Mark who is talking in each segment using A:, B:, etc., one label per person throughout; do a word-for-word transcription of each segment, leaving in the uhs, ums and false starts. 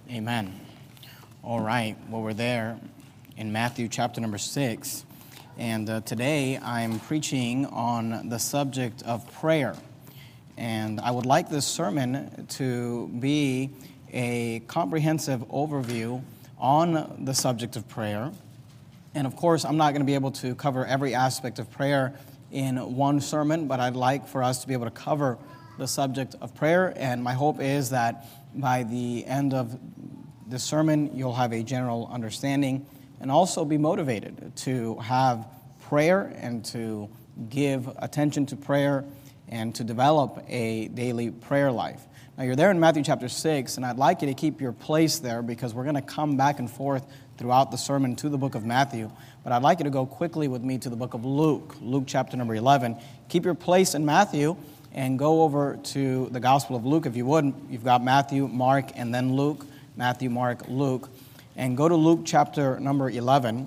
A: Amen. All right. Well, we're there in Matthew chapter number six. And uh, today I'm preaching on the subject of prayer. And I would like this sermon to be a comprehensive overview on the subject of prayer. And of course, I'm not going to be able to cover every aspect of prayer in one sermon, but I'd like for us to be able to cover the subject of prayer. And my hope is that by the end of this sermon, you'll have a general understanding and also be motivated to have prayer and to give attention to prayer and to develop a daily prayer life. Now, you're there in Matthew chapter six, and I'd like you to keep your place there because we're going to come back and forth throughout the sermon to the book of Matthew. But I'd like you to go quickly with me to the book of Luke, Luke chapter number eleven. Keep your place in Matthew and go over to the Gospel of Luke if you would. You've got Matthew, Mark, and then Luke. Matthew, Mark, Luke. And go to Luke chapter number eleven.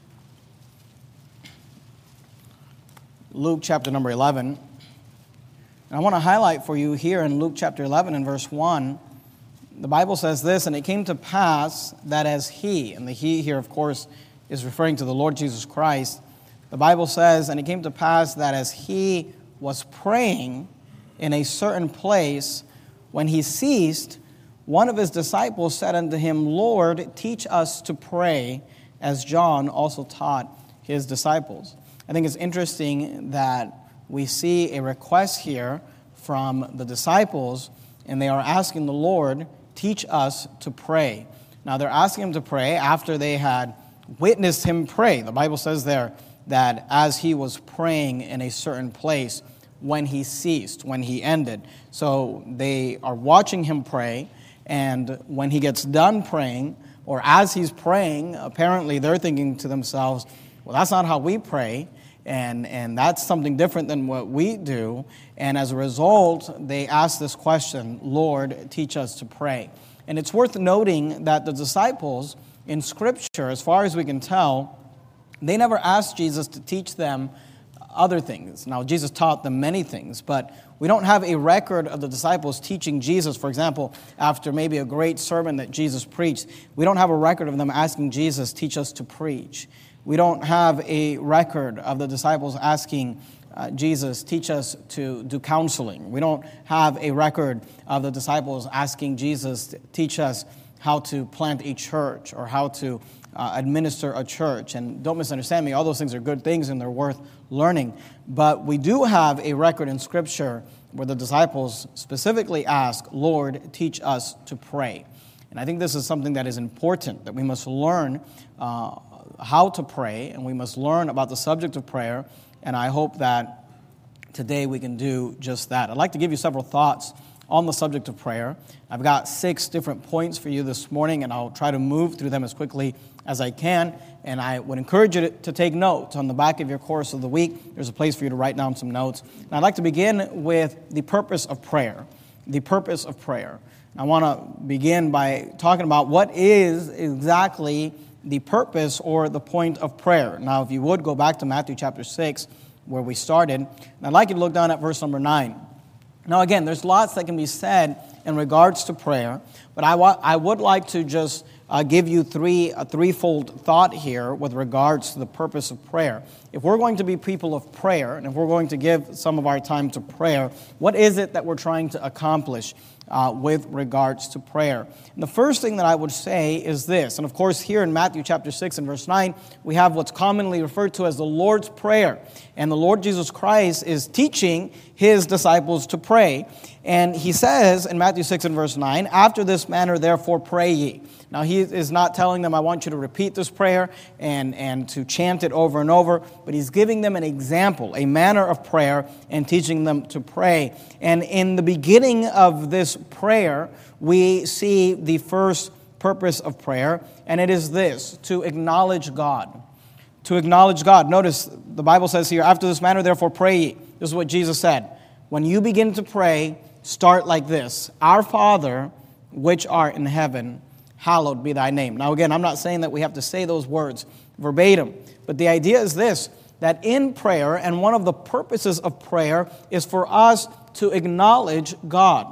A: Luke chapter number eleven. And I want to highlight for you here in Luke chapter eleven and verse one, the Bible says this, "And it came to pass that as he," and the he here, of course, is referring to the Lord Jesus Christ. The Bible says, "And it came to pass that as he was praying in a certain place, when he ceased, one of his disciples said unto him, Lord, teach us to pray, as John also taught his disciples." I think it's interesting that we see a request here from the disciples, and they are asking the Lord, teach us to pray. Now, they're asking him to pray after they had witnessed him pray. The Bible says there that as he was praying in a certain place, when he ceased, when he ended. So they are watching him pray, and when he gets done praying, or as he's praying, apparently they're thinking to themselves, well, that's not how we pray, and, and that's something different than what we do. And as a result, they ask this question, Lord, teach us to pray. And it's worth noting that the disciples in Scripture, as far as we can tell, they never asked Jesus to teach them other things. Now, Jesus taught them many things, but we don't have a record of the disciples teaching Jesus. For example, after maybe a great sermon that Jesus preached, we don't have a record of them asking Jesus, teach us to preach. We don't have a record of the disciples asking uh, Jesus, teach us to do counseling. We don't have a record of the disciples asking Jesus, teach us how to plant a church or how to uh, administer a church. And don't misunderstand me, all those things are good things and they're worth learning. But we do have a record in Scripture where the disciples specifically ask, Lord, teach us to pray. And I think this is something that is important, that we must learn uh, how to pray, and we must learn about the subject of prayer. And I hope that today we can do just that. I'd like to give you several thoughts on the subject of prayer. I've got six different points for you this morning, and I'll try to move through them as quickly as I can. And I would encourage you to, to take notes. On the back of your course of the week, there's a place for you to write down some notes. And I'd like to begin with the purpose of prayer. The purpose of prayer. I want to begin by talking about what is exactly the purpose or the point of prayer. Now, if you would, go back to Matthew chapter six, where we started. And I'd like you to look down at verse number nine. Now, again, there's lots that can be said in regards to prayer, but I, wa- I would like to just uh, give you three a threefold thought here with regards to the purpose of prayer. If we're going to be people of prayer, and if we're going to give some of our time to prayer, what is it that we're trying to accomplish uh, with regards to prayer? And the first thing that I would say is this, and of course here in Matthew chapter six and verse nine, we have what's commonly referred to as the Lord's Prayer. And the Lord Jesus Christ is teaching his disciples to pray. And he says in Matthew six and verse nine, after this manner therefore pray ye. Now he is not telling them, I want you to repeat this prayer and, and to chant it over and over, but he's giving them an example, a manner of prayer, and teaching them to pray. And in the beginning of this prayer, we see the first purpose of prayer, and it is this, to acknowledge God. To acknowledge God. Notice the Bible says here, after this manner therefore pray ye. This is what Jesus said. When you begin to pray, start like this. Our Father, which art in heaven, hallowed be thy name. Now again, I'm not saying that we have to say those words verbatim, but the idea is this, that in prayer, and one of the purposes of prayer is for us to acknowledge God.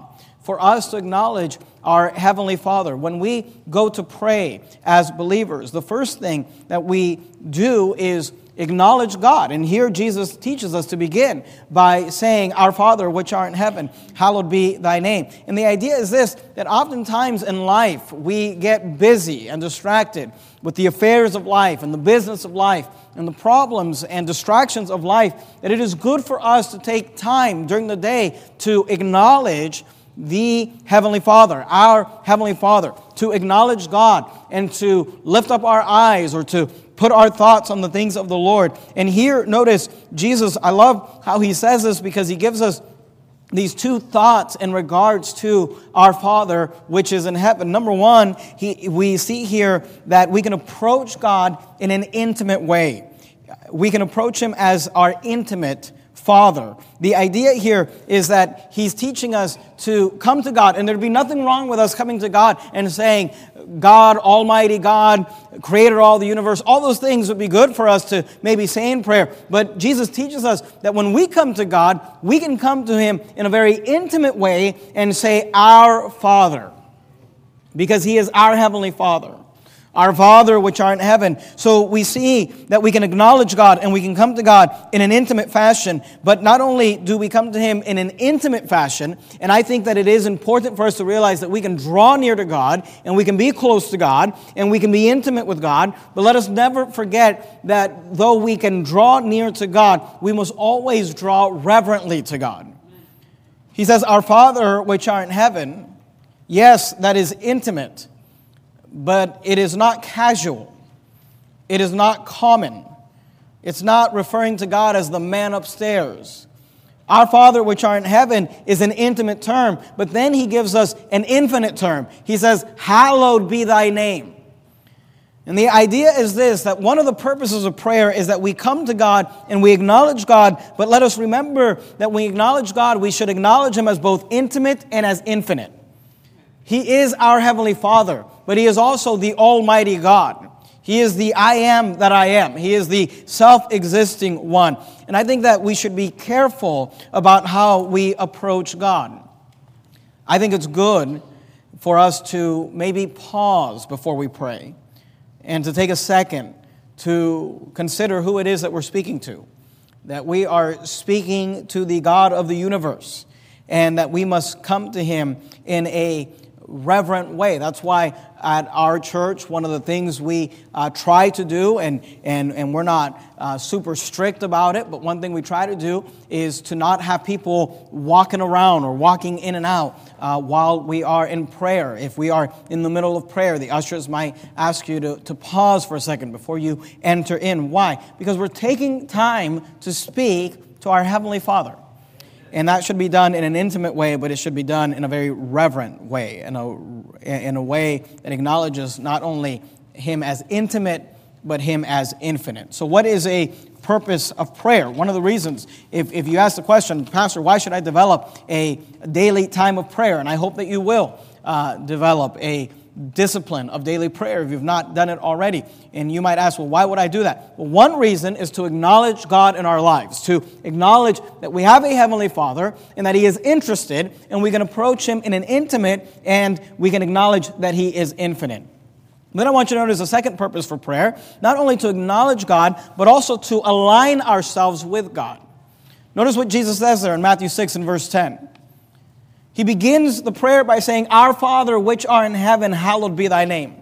A: for us to acknowledge our Heavenly Father. When we go to pray as believers, the first thing that we do is acknowledge God. And here Jesus teaches us to begin by saying, Our Father, which art in heaven, hallowed be thy name. And the idea is this, that oftentimes in life we get busy and distracted with the affairs of life and the business of life and the problems and distractions of life, that it is good for us to take time during the day to acknowledge the Heavenly Father, our Heavenly Father, to acknowledge God and to lift up our eyes or to put our thoughts on the things of the Lord. And here, notice, Jesus, I love how he says this because he gives us these two thoughts in regards to our Father which is in heaven. Number one, he, we see here that we can approach God in an intimate way. We can approach Him as our intimate Father. The idea here is that he's teaching us to come to God, and there'd be nothing wrong with us coming to God and saying, God, Almighty God, creator of all the universe. All those things would be good for us to maybe say in prayer. But Jesus teaches us that when we come to God, we can come to Him in a very intimate way and say, Our Father, because He is our Heavenly Father. Our Father which art in heaven. So we see that we can acknowledge God and we can come to God in an intimate fashion. But not only do we come to Him in an intimate fashion, and I think that it is important for us to realize that we can draw near to God and we can be close to God and we can be intimate with God. But let us never forget that though we can draw near to God, we must always draw reverently to God. He says, Our Father which art in heaven. Yes, that is intimate. But it is not casual. It is not common. It's not referring to God as the man upstairs. Our Father which art in heaven is an intimate term, but then he gives us an infinite term. He says, Hallowed be thy name. And the idea is this, that one of the purposes of prayer is that we come to God and we acknowledge God, but let us remember that when we acknowledge God, we should acknowledge Him as both intimate and as infinite. He is our Heavenly Father, but He is also the Almighty God. He is the I am that I am. He is the self-existing one. And I think that we should be careful about how we approach God. I think it's good for us to maybe pause before we pray and to take a second to consider who it is that we're speaking to. That we are speaking to the God of the universe and that we must come to Him in a reverent way. That's why at our church, one of the things we uh, try to do, and, and, and we're not uh, super strict about it, but one thing we try to do is to not have people walking around or walking in and out uh, while we are in prayer. If we are in the middle of prayer, the ushers might ask you to, to pause for a second before you enter in. Why? Because we're taking time to speak to our Heavenly Father. And that should be done in an intimate way, but it should be done in a very reverent way, in a, in a way that acknowledges not only Him as intimate, but Him as infinite. So what is a purpose of prayer? One of the reasons, if, if you ask the question, Pastor, why should I develop a daily time of prayer? And I hope that you will uh, develop a discipline of daily prayer if you've not done it already. And you might ask, well, why would I do that? Well, one reason is to acknowledge God in our lives, to acknowledge that we have a Heavenly Father and that He is interested, and we can approach Him in an intimate, and we can acknowledge that He is infinite. Then I want you to notice a second purpose for prayer, not only to acknowledge God, but also to align ourselves with God. Notice what Jesus says there in Matthew six and verse ten. He begins the prayer by saying, Our Father which art in heaven, hallowed be thy name.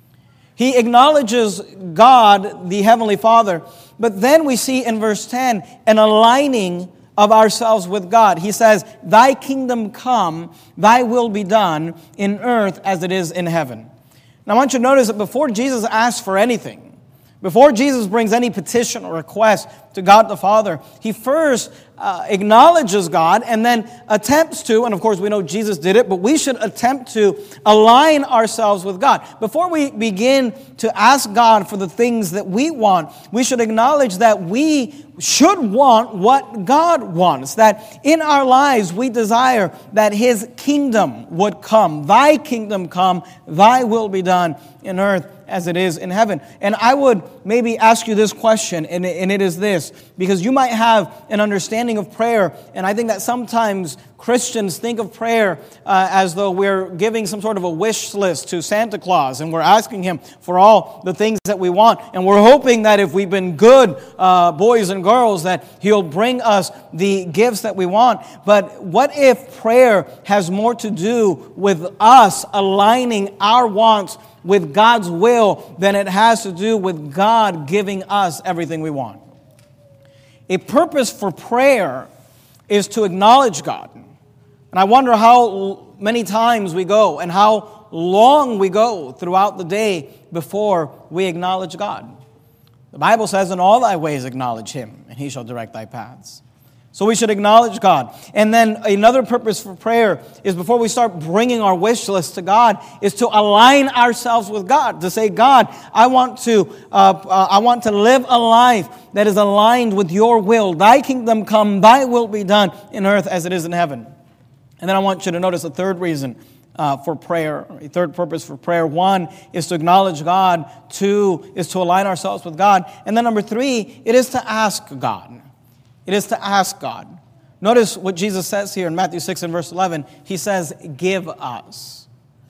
A: He acknowledges God, the Heavenly Father, but then we see in verse ten an aligning of ourselves with God. He says, Thy kingdom come, thy will be done in earth as it is in heaven. Now I want you to notice that before Jesus asks for anything, before Jesus brings any petition or request to God the Father, He first uh, acknowledges God and then attempts to, and of course we know Jesus did it, but we should attempt to align ourselves with God. Before we begin to ask God for the things that we want, we should acknowledge that we should want what God wants, that in our lives we desire that His kingdom would come. Thy kingdom come, thy will be done in earth as it is in heaven. And I would maybe ask you this question, and it is this, because you might have an understanding understanding of prayer, and I think that sometimes Christians think of prayer uh, as though we're giving some sort of a wish list to Santa Claus, and we're asking him for all the things that we want, and we're hoping that if we've been good uh, boys and girls, that he'll bring us the gifts that we want. But what if prayer has more to do with us aligning our wants with God's will than it has to do with God giving us everything we want? A purpose for prayer is to acknowledge God. And I wonder how many times we go and how long we go throughout the day before we acknowledge God. The Bible says, in all thy ways acknowledge him, and he shall direct thy paths. So we should acknowledge God. And then another purpose for prayer is, before we start bringing our wish list to God, is to align ourselves with God. To say, God, I want to, uh, uh, I want to live a life that is aligned with your will. Thy kingdom come, thy will be done in earth as it is in heaven. And then I want you to notice a third reason uh, for prayer, a third purpose for prayer. One is to acknowledge God. Two is to align ourselves with God. And then number three, it is to ask God. It is to ask God. Notice what Jesus says here in Matthew six and verse eleven. He says, give us.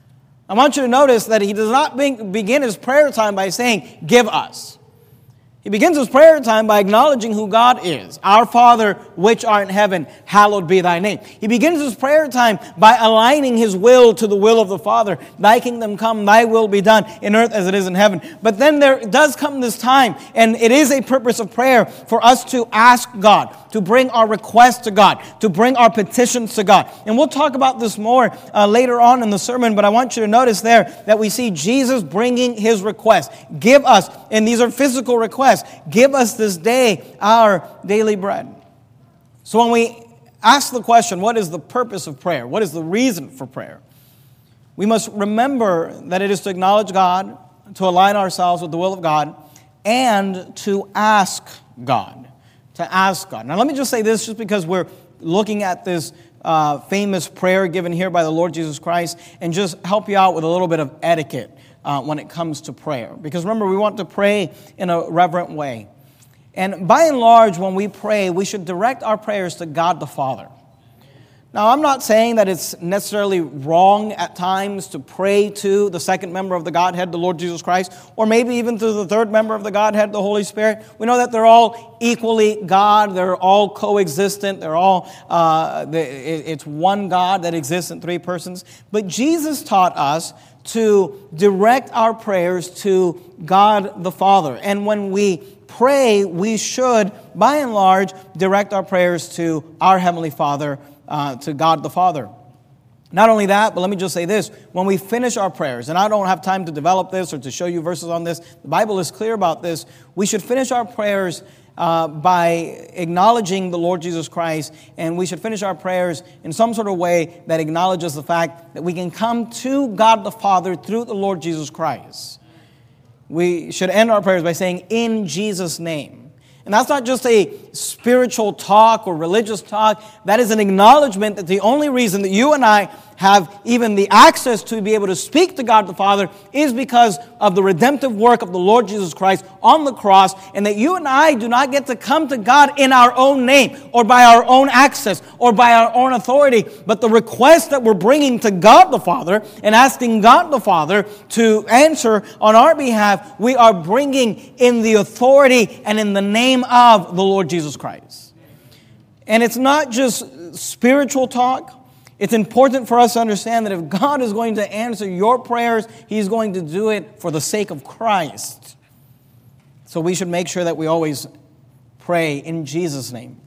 A: I want you to notice that he does not begin his prayer time by saying, give us. He begins his prayer time by acknowledging who God is. Our Father, which art in heaven, hallowed be thy name. He begins his prayer time by aligning his will to the will of the Father. Thy kingdom come, thy will be done in earth as it is in heaven. But then there does come this time, and it is a purpose of prayer for us to ask God, to bring our requests to God, to bring our petitions to God. And we'll talk about this more uh, later on in the sermon, but I want you to notice there that we see Jesus bringing his request. Give us, and these are physical requests, give us this day our daily bread. So when we ask the question, what is the purpose of prayer? What is the reason for prayer? We must remember that it is to acknowledge God, to align ourselves with the will of God, and to ask God. To ask God. Now let me just say this, just because we're looking at this uh, famous prayer given here by the Lord Jesus Christ, and just help you out with a little bit of etiquette Uh, when it comes to prayer. Because remember, we want to pray in a reverent way. And by and large, when we pray, we should direct our prayers to God the Father. Now, I'm not saying that it's necessarily wrong at times to pray to the second member of the Godhead, the Lord Jesus Christ, or maybe even to the third member of the Godhead, the Holy Spirit. We know that they're all equally God. They're all coexistent. They're all, uh, it's one God that exists in three persons. But Jesus taught us to direct our prayers to God the Father. And when we pray, we should, by and large, direct our prayers to our Heavenly Father, uh, to God the Father. Not only that, but let me just say this. When we finish our prayers, and I don't have time to develop this or to show you verses on this, the Bible is clear about this, we should finish our prayers Uh, by acknowledging the Lord Jesus Christ, and we should finish our prayers in some sort of way that acknowledges the fact that we can come to God the Father through the Lord Jesus Christ. We should end our prayers by saying, in Jesus' name. And that's not just a spiritual talk or religious talk. That is an acknowledgement that the only reason that you and I have even the access to be able to speak to God the Father is because of the redemptive work of the Lord Jesus Christ on the cross, and that you and I do not get to come to God in our own name or by our own access or by our own authority, but the request that we're bringing to God the Father and asking God the Father to answer on our behalf, we are bringing in the authority and in the name of the Lord Jesus Christ. And it's not just spiritual talk. It's important for us to understand that if God is going to answer your prayers, He's going to do it for the sake of Christ. So we should make sure that we always pray in Jesus' name.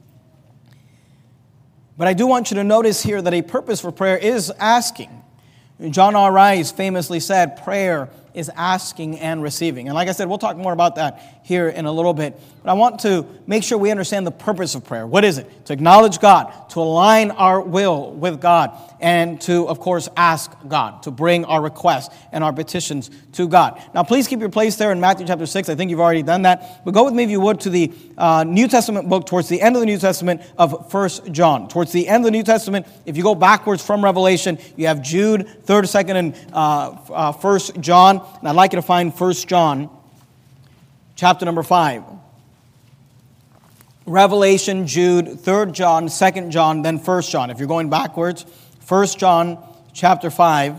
A: But I do want you to notice here that a purpose for prayer is asking. John R. Rice famously said, prayer is asking and receiving. And like I said, we'll talk more about that here in a little bit. But I want to make sure we understand the purpose of prayer. What is it? To acknowledge God, to align our will with God, and to, of course, ask God, to bring our requests and our petitions to God. Now, please keep your place there in Matthew chapter six. I think you've already done that. But go with me, if you would, to the uh, New Testament book, towards the end of the New Testament of First John. Towards the end of the New Testament, if you go backwards from Revelation, you have Jude, third, second, and uh, uh, First John. And I'd like you to find First John, chapter number five. Revelation, Jude, Third John, Second John, then First John. If you're going backwards, First John chapter five.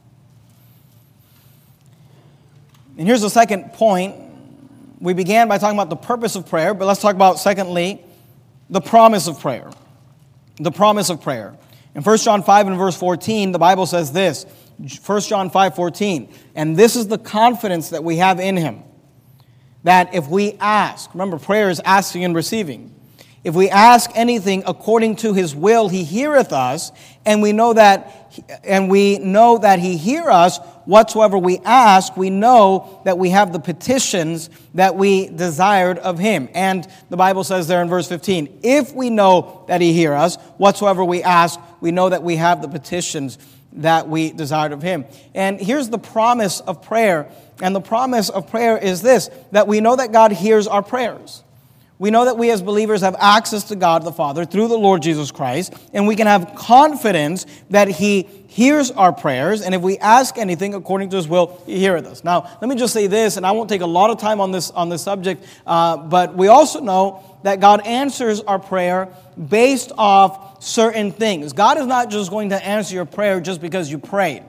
A: And here's the second point. We began by talking about the purpose of prayer, but let's talk about, secondly, the promise of prayer. The promise of prayer. In First John five and verse fourteen, the Bible says this, First John five fourteen, and this is the confidence that we have in Him, that if we ask, remember prayer is asking and receiving, if we ask anything according to His will, He heareth us, and we know that and we know that He hear us whatsoever we ask. We know that we have the petitions that we desired of Him. And the Bible says there in verse fifteen, if we know that He hear us whatsoever we ask, we know that we have the petitions that we desired of Him. And here's the promise of prayer. And the promise of prayer is this, that we know that God hears our prayers. We know that we as believers have access to God the Father through the Lord Jesus Christ, and we can have confidence that He hears our prayers, and if we ask anything according to His will, He heareth us. Now, let me just say this, and I won't take a lot of time on this, on this subject, uh, but we also know that God answers our prayer based off certain things. God is not just going to answer your prayer just because you prayed.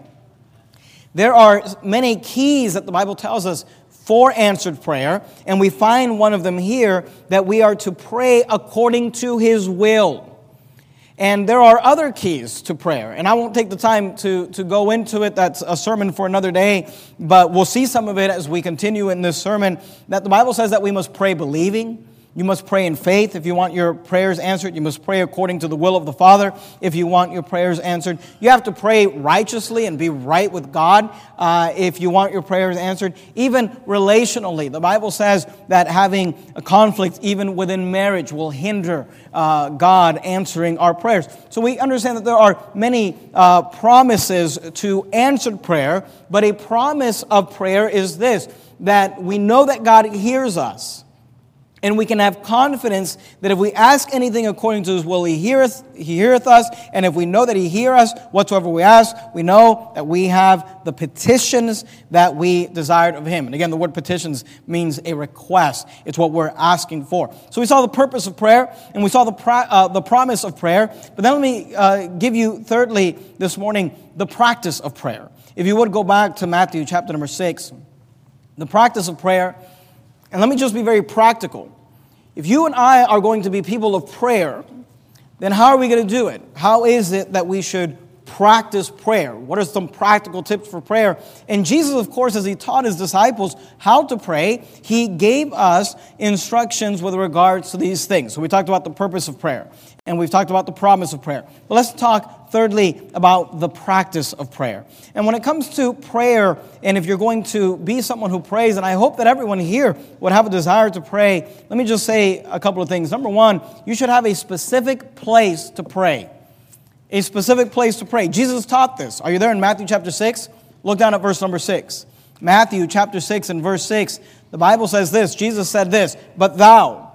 A: There are many keys that the Bible tells us for answered prayer, and we find one of them here, that we are to pray according to His will. And there are other keys to prayer, and I won't take the time to, to go into it. That's a sermon for another day, but we'll see some of it as we continue in this sermon, that the Bible says that we must pray believing. You must pray in faith. If you want your prayers answered, you must pray according to the will of the Father. If you want your prayers answered, you have to pray righteously and be right with God uh, if you want your prayers answered. Even relationally, the Bible says that having a conflict even within marriage will hinder uh, God answering our prayers. So we understand that there are many uh, promises to answered prayer, but a promise of prayer is this, that we know that God hears us. And we can have confidence that if we ask anything according to His will, He heareth, He heareth us. And if we know that He hear us, whatsoever we ask, we know that we have the petitions that we desired of Him. And again, the word petitions means a request. It's what we're asking for. So we saw the purpose of prayer, and we saw the pro- uh, the promise of prayer. But then let me uh, give you, thirdly, this morning, the practice of prayer. If you would go back to Matthew chapter number six, the practice of prayer. And let me just be very practical. If you and I are going to be people of prayer, then how are we going to do it? How is it that we should practice prayer? What are some practical tips for prayer? And Jesus, of course, as He taught His disciples how to pray, He gave us instructions with regards to these things. So we talked about the purpose of prayer, and we've talked about the promise of prayer. But let's talk, thirdly, about the practice of prayer. And when it comes to prayer, and if you're going to be someone who prays, and I hope that everyone here would have a desire to pray, let me just say a couple of things. Number one, you should have a specific place to pray. A specific place to pray. Jesus taught this. Are you there in Matthew chapter six? Look down at verse number six. Matthew chapter six and verse six. The Bible says this. Jesus said this, but thou,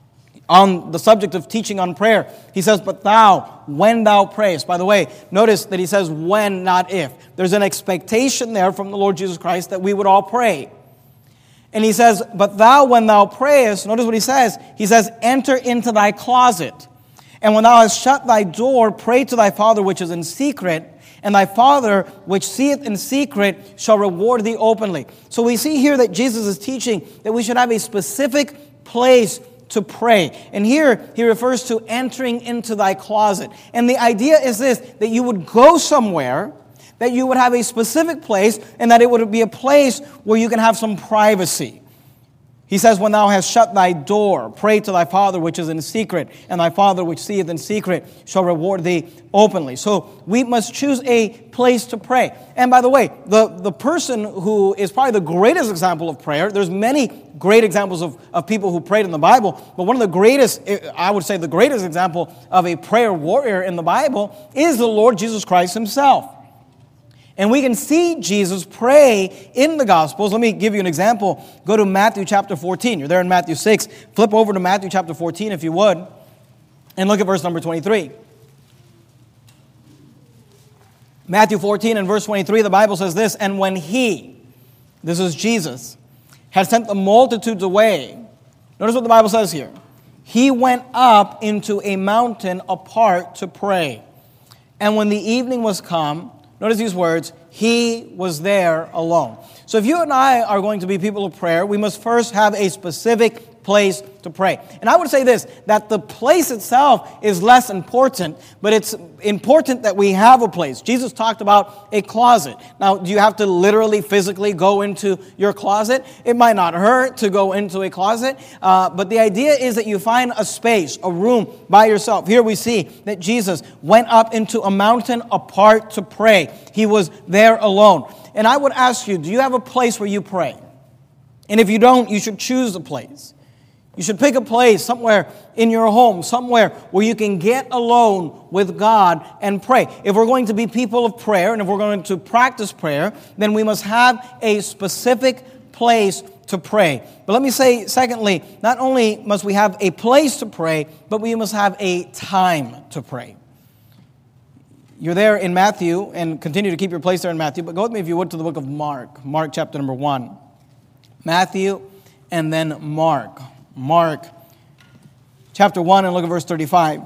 A: on the subject of teaching on prayer, He says, but thou, when thou prayest. By the way, notice that He says when, not if. There's an expectation there from the Lord Jesus Christ that we would all pray. And He says, but thou, when thou prayest, notice what He says. He says, enter into thy closet. And when thou hast shut thy door, pray to thy Father which is in secret, and thy Father which seeth in secret shall reward thee openly. So we see here that Jesus is teaching that we should have a specific place to pray. And here He refers to entering into thy closet. And the idea is this, that you would go somewhere, that you would have a specific place, and that it would be a place where you can have some privacy. He says, when thou hast shut thy door, pray to thy Father which is in secret, and thy Father which seeth in secret shall reward thee openly. So we must choose a place to pray. And by the way, the, the person who is probably the greatest example of prayer, there's many great examples of, of people who prayed in the Bible, but one of the greatest, I would say the greatest example of a prayer warrior in the Bible is the Lord Jesus Christ Himself. And we can see Jesus pray in the Gospels. Let me give you an example. Go to Matthew chapter fourteen. You're there in Matthew six. Flip over to Matthew chapter fourteen if you would. And look at verse number twenty-three. Matthew fourteen and verse twenty-three, the Bible says this, and when He, this is Jesus, had sent the multitudes away. Notice what the Bible says here. he went up into a mountain apart to pray. And when the evening was come, notice these words, he was there alone. So if you and I are going to be people of prayer, we must first have a specific place to pray. And I would say this, that the place itself is less important, but it's important that we have a place. Jesus talked about a closet. Now, do you have to literally, physically go into your closet? It might not hurt to go into a closet, uh, but the idea is that you find a space, a room by yourself. Here we see that Jesus went up into a mountain apart to pray. He was there alone. And I would ask you, do you have a place where you pray? And if you don't, you should choose a place. You should pick a place somewhere in your home, somewhere where you can get alone with God and pray. If we're going to be people of prayer, and if we're going to practice prayer, then we must have a specific place to pray. But let me say, secondly, not only must we have a place to pray, but we must have a time to pray. You're there in Matthew, and continue to keep your place there in Matthew, but go with me, if you would, to the book of Mark. Mark chapter number one. Matthew and then Mark. Mark chapter one, and look at verse thirty-five.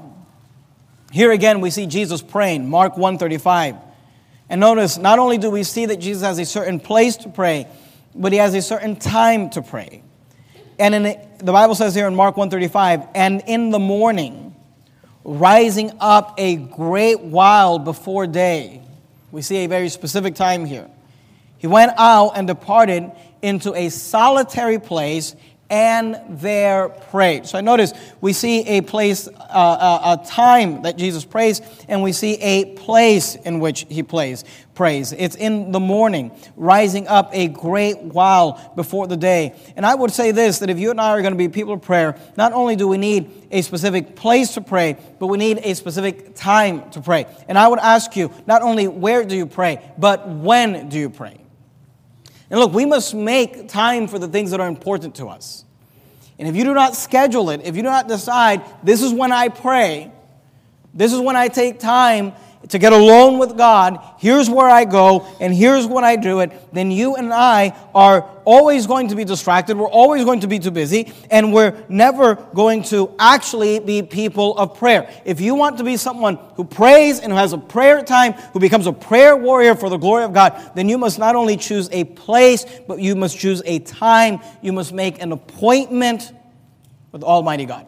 A: Here again we see Jesus praying, Mark one thirty-five. And notice, not only do we see that Jesus has a certain place to pray, but he has a certain time to pray. And in the, the Bible says here in Mark one thirty-five, and in the morning, rising up a great while before day. We see a very specific time here. He went out and departed into a solitary place and there prayed. So I notice we see a place, uh, a, a time that Jesus prays, and we see a place in which he plays, prays. It's in the morning, rising up a great while before the day. And I would say this, that if you and I are going to be people of prayer, not only do we need a specific place to pray, but we need a specific time to pray. And I would ask you, not only where do you pray, but when do you pray? And look, we must make time for the things that are important to us. And if you do not schedule it, if you do not decide, this is when I pray, this is when I take time to get alone with God, here's where I go, and here's when I do it, then you and I are always going to be distracted, we're always going to be too busy, and we're never going to actually be people of prayer. If you want to be someone who prays and who has a prayer time, who becomes a prayer warrior for the glory of God, then you must not only choose a place, but you must choose a time. You must make an appointment with Almighty God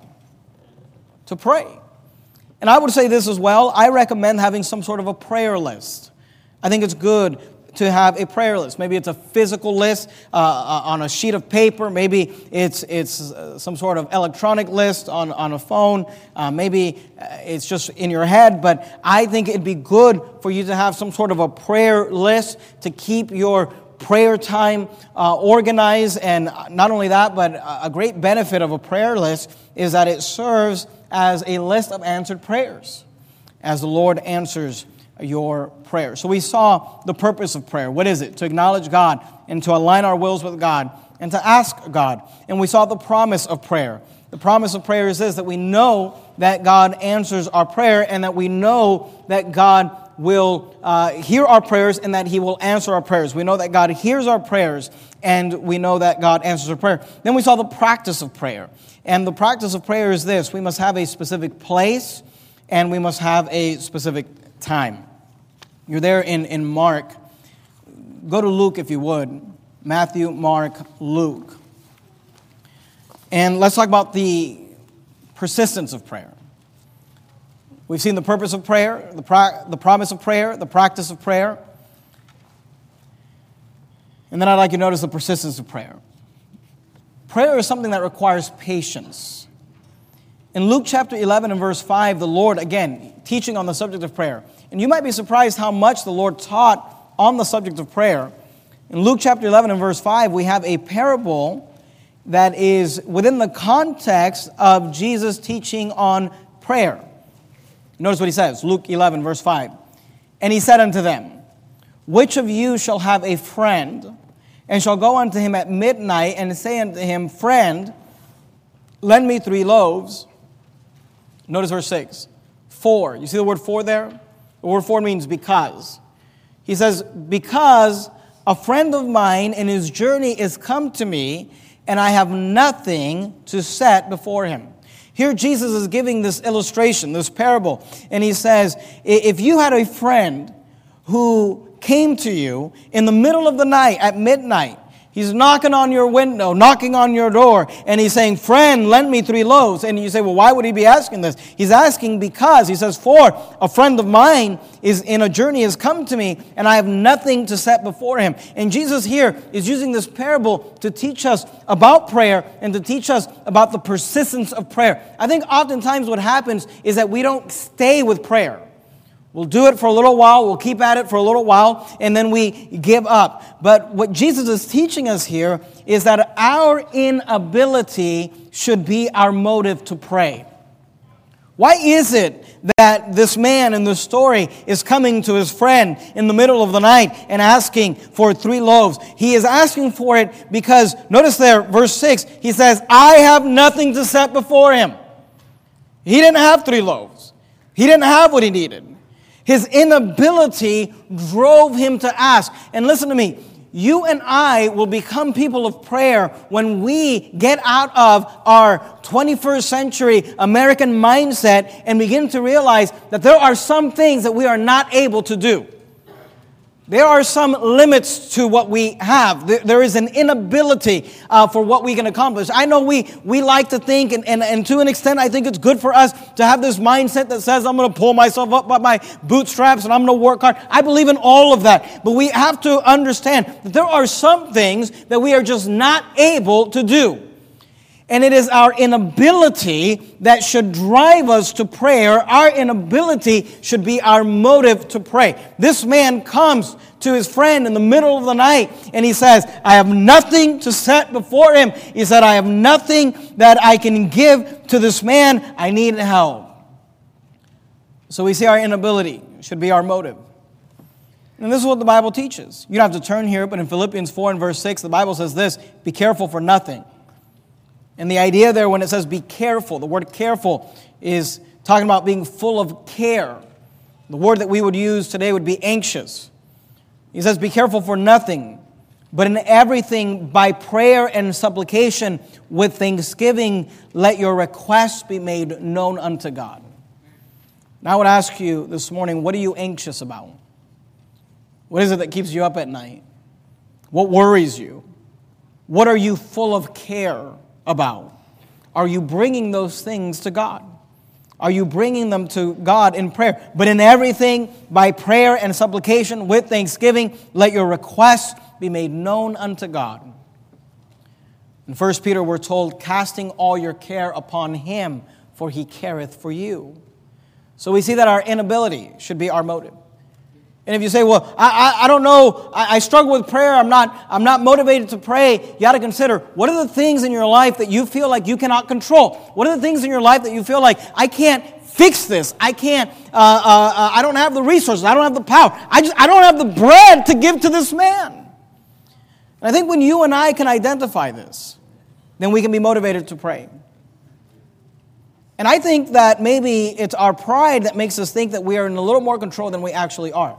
A: to pray. And I would say this as well. I recommend having some sort of a prayer list. I think it's good to have a prayer list. Maybe it's a physical list uh, on a sheet of paper. Maybe it's it's uh, some sort of electronic list on, on a phone. Uh, maybe it's just in your head. But I think it'd be good for you to have some sort of a prayer list to keep your prayer time uh, organized. And not only that, but a great benefit of a prayer list is that it serves as a list of answered prayers, as the Lord answers your prayer. So we saw the purpose of prayer. What is it? To acknowledge God and to align our wills with God and to ask God. And we saw the promise of prayer. The promise of prayer is this, that we know that God answers our prayer and that we know that God will uh, hear our prayers and that He will answer our prayers. We know that God hears our prayers and we know that God answers our prayer. Then we saw the practice of prayer. And the practice of prayer is this. We must have a specific place and we must have a specific time. You're there in, in Mark. Go to Luke if you would. Matthew, Mark, Luke. And let's talk about the persistence of prayer. We've seen the purpose of prayer, the, pro- the promise of prayer, the practice of prayer. And then I'd like you to notice the persistence of prayer. Prayer is something that requires patience. In Luke chapter eleven and verse five, the Lord, again, teaching on the subject of prayer. And you might be surprised how much the Lord taught on the subject of prayer. In Luke chapter eleven and verse five, we have a parable that is within the context of Jesus' teaching on prayer. Notice what he says, Luke eleven, verse five. And he said unto them, which of you shall have a friend, and shall go unto him at midnight, and say unto him, friend, lend me three loaves. Notice verse six. For. You see the word for there? The word for means because. He says, because a friend of mine in his journey is come to me, and I have nothing to set before him. Here Jesus is giving this illustration, this parable, and he says, if you had a friend who came to you in the middle of the night at midnight, he's knocking on your window, knocking on your door, and he's saying, friend, lend me three loaves. And you say, well, why would he be asking this? He's asking because, he says, for a friend of mine is in a journey, has come to me, and I have nothing to set before him. And Jesus here is using this parable to teach us about prayer and to teach us about the persistence of prayer. I think oftentimes what happens is that we don't stay with prayer. We'll do it for a little while, we'll keep at it for a little while, and then we give up. But what Jesus is teaching us here is that our inability should be our motive to pray. Why is it that this man in the story is coming to his friend in the middle of the night and asking for three loaves? He is asking for it because, notice there, verse six, he says, I have nothing to set before him. He didn't have three loaves. He didn't have what he needed. His inability drove him to ask. And listen to me, you and I will become people of prayer when we get out of our twenty-first century American mindset and begin to realize that there are some things that we are not able to do. There are some limits to what we have. There, there is an inability uh, for what we can accomplish. I know we we like to think, and, and, and to an extent, I think it's good for us to have this mindset that says, I'm going to pull myself up by my bootstraps and I'm going to work hard. I believe in all of that. But we have to understand that there are some things that we are just not able to do. And it is our inability that should drive us to prayer. Our inability should be our motive to pray. This man comes to his friend in the middle of the night and he says, I have nothing to set before him. He said, I have nothing that I can give to this man. I need help. So we see our inability should be our motive. And this is what the Bible teaches. You don't have to turn here, but in Philippians four and verse six, the Bible says this, be careful for nothing. And the idea there when it says be careful, the word careful is talking about being full of care. The word that we would use today would be anxious. He says be careful for nothing, but in everything by prayer and supplication with thanksgiving, let your requests be made known unto God. Now I would ask you this morning, what are you anxious about? What is it that keeps you up at night? What worries you? What are you full of care about? Are you bringing those things to God? Are you bringing them to God in prayer? But in everything, by prayer and supplication with thanksgiving, let your requests be made known unto God. In First Peter, we're told, casting all your care upon Him, for He careth for you. So we see that our inability should be our motive. And if you say, well, I, I, I don't know, I, I struggle with prayer, I'm not, I'm not motivated to pray, you got to consider, what are the things in your life that you feel like you cannot control? What are the things in your life that you feel like, I can't fix this, I can't, uh, uh, uh, I don't have the resources, I don't have the power, I, just, I don't have the bread to give to this man. And I think when you and I can identify this, then we can be motivated to pray. And I think that maybe it's our pride that makes us think that we are in a little more control than we actually are.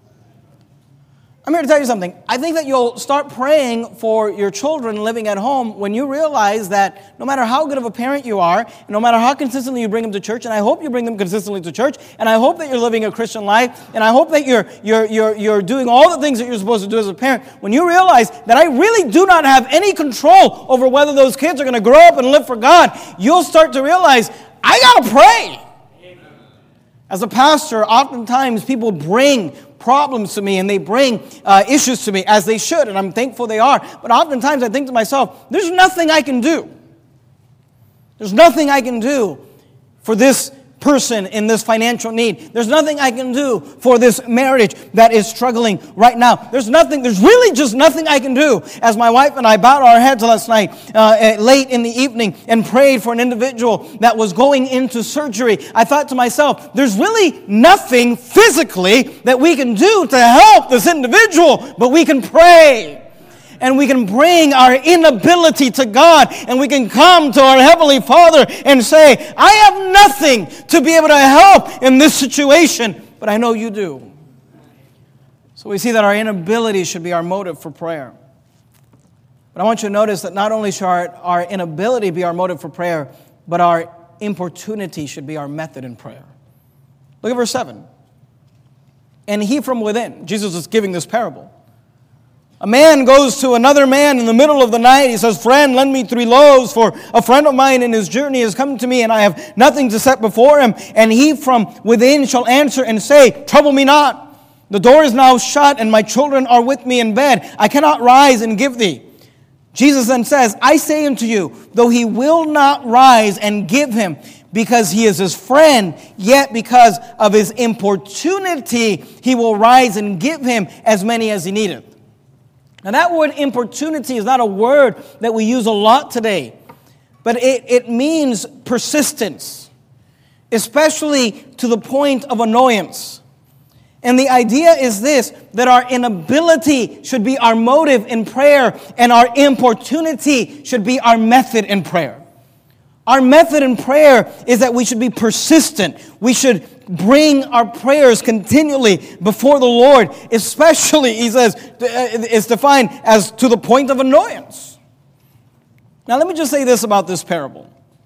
A: I'm here to tell you something. I think that you'll start praying for your children living at home when you realize that no matter how good of a parent you are, and no matter how consistently you bring them to church, and I hope you bring them consistently to church, and I hope that you're living a Christian life, and I hope that you're, you're, you're, you're doing all the things that you're supposed to do as a parent, when you realize that I really do not have any control over whether those kids are going to grow up and live for God, you'll start to realize, I got to pray. As a pastor, oftentimes people bring problems to me and they bring uh, issues to me, as they should, and I'm thankful they are. But oftentimes I think to myself, there's nothing I can do. There's nothing I can do for this person in this financial need. There's nothing I can do for this marriage that is struggling right now. There's nothing, there's really just nothing I can do. As my wife and I bowed our heads last night, uh, late in the evening, and prayed for an individual that was going into surgery, I thought to myself, there's really nothing physically that we can do to help this individual, but we can pray. And we can bring our inability to God, and we can come to our Heavenly Father and say, I have nothing to be able to help in this situation, but I know you do. So we see that our inability should be our motive for prayer. But I want you to notice that not only should our, our inability be our motive for prayer, but our importunity should be our method in prayer. Look at verse seven. And he from within, Jesus is giving this parable. A man goes to another man in the middle of the night. He says, friend, lend me three loaves, for a friend of mine in his journey has come to me, and I have nothing to set before him. And he from within shall answer and say, trouble me not. The door is now shut, and my children are with me in bed. I cannot rise and give thee. Jesus then says, I say unto you, though he will not rise and give him, because he is his friend, yet because of his importunity, he will rise and give him as many as he needeth. Now that word importunity is not a word that we use a lot today, but it, it means persistence, especially to the point of annoyance. And the idea is this, that our inability should be our motive in prayer, and our importunity should be our method in prayer. Our method in prayer is that we should be persistent. We should bring our prayers continually before the Lord, especially, he says, it's defined as to the point of annoyance. Now, let me just say this about this parable.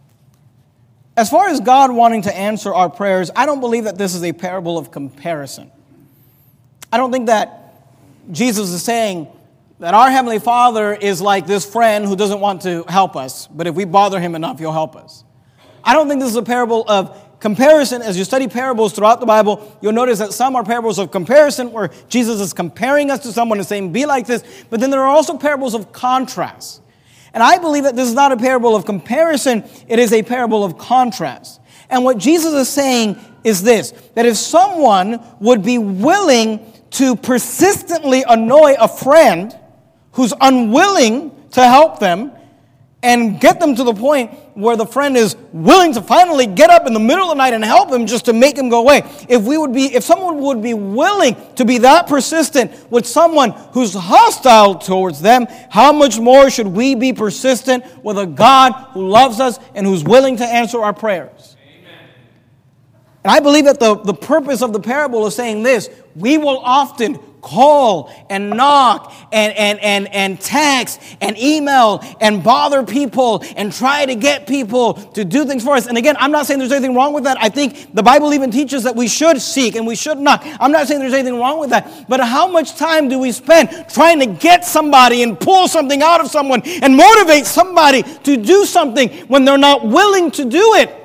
A: As far as God wanting to answer our prayers, I don't believe that this is a parable of comparison. I don't think that Jesus is saying that our Heavenly Father is like this friend who doesn't want to help us, but if we bother him enough, he'll help us. I don't think this is a parable of comparison. As you study parables throughout the Bible, you'll notice that some are parables of comparison, where Jesus is comparing us to someone and saying, be like this. But then there are also parables of contrast. And I believe that this is not a parable of comparison, it is a parable of contrast. And what Jesus is saying is this, that if someone would be willing to persistently annoy a friend who's unwilling to help them, and get them to the point where the friend is willing to finally get up in the middle of the night and help him just to make him go away. If we would be, if someone would be willing to be that persistent with someone who's hostile towards them, how much more should we be persistent with a God who loves us and who's willing to answer our prayers? Amen. And I believe that the, the purpose of the parable is saying this: we will often call and knock and, and, and, and text and email and bother people and try to get people to do things for us. And again, I'm not saying there's anything wrong with that. I think the Bible even teaches that we should seek and we should knock. I'm not saying there's anything wrong with that. But how much time do we spend trying to get somebody and pull something out of someone and motivate somebody to do something when they're not willing to do it?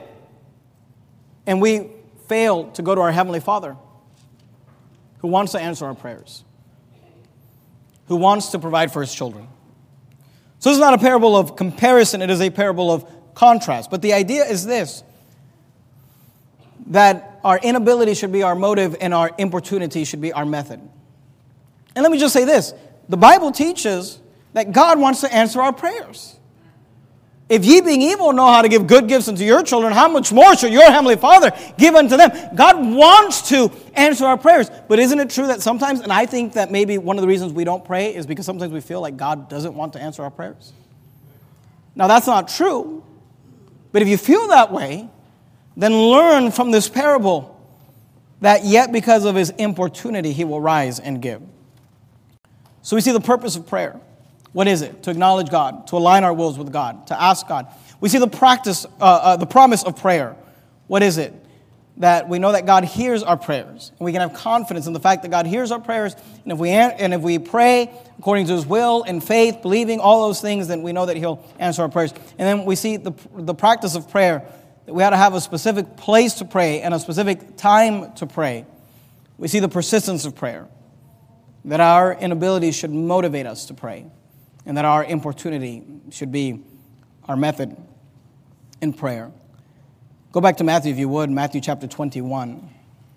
A: And we fail to go to our Heavenly Father, who wants to answer our prayers, who wants to provide for his children. So this is not a parable of comparison, it is a parable of contrast. But the idea is this, that our inability should be our motive and our importunity should be our method. And let me just say this, the Bible teaches that God wants to answer our prayers. If ye being evil know how to give good gifts unto your children, how much more should your Heavenly Father give unto them? God wants to answer our prayers. But isn't it true that sometimes, and I think that maybe one of the reasons we don't pray is because sometimes we feel like God doesn't want to answer our prayers? Now that's not true. But if you feel that way, then learn from this parable that yet because of his importunity, he will rise and give. So we see the purpose of prayer. What is it? To acknowledge God, to align our wills with God, to ask God. We see the practice, uh, uh, the promise of prayer. What is it? That we know that God hears our prayers, and we can have confidence in the fact that God hears our prayers. And if we and if we pray according to His will in faith, believing all those things, then we know that He'll answer our prayers. And then we see the the practice of prayer, that we ought to have a specific place to pray and a specific time to pray. We see the persistence of prayer, that our inability should motivate us to pray, and that our importunity should be our method in prayer. Go back to Matthew, if you would, Matthew chapter twenty-one.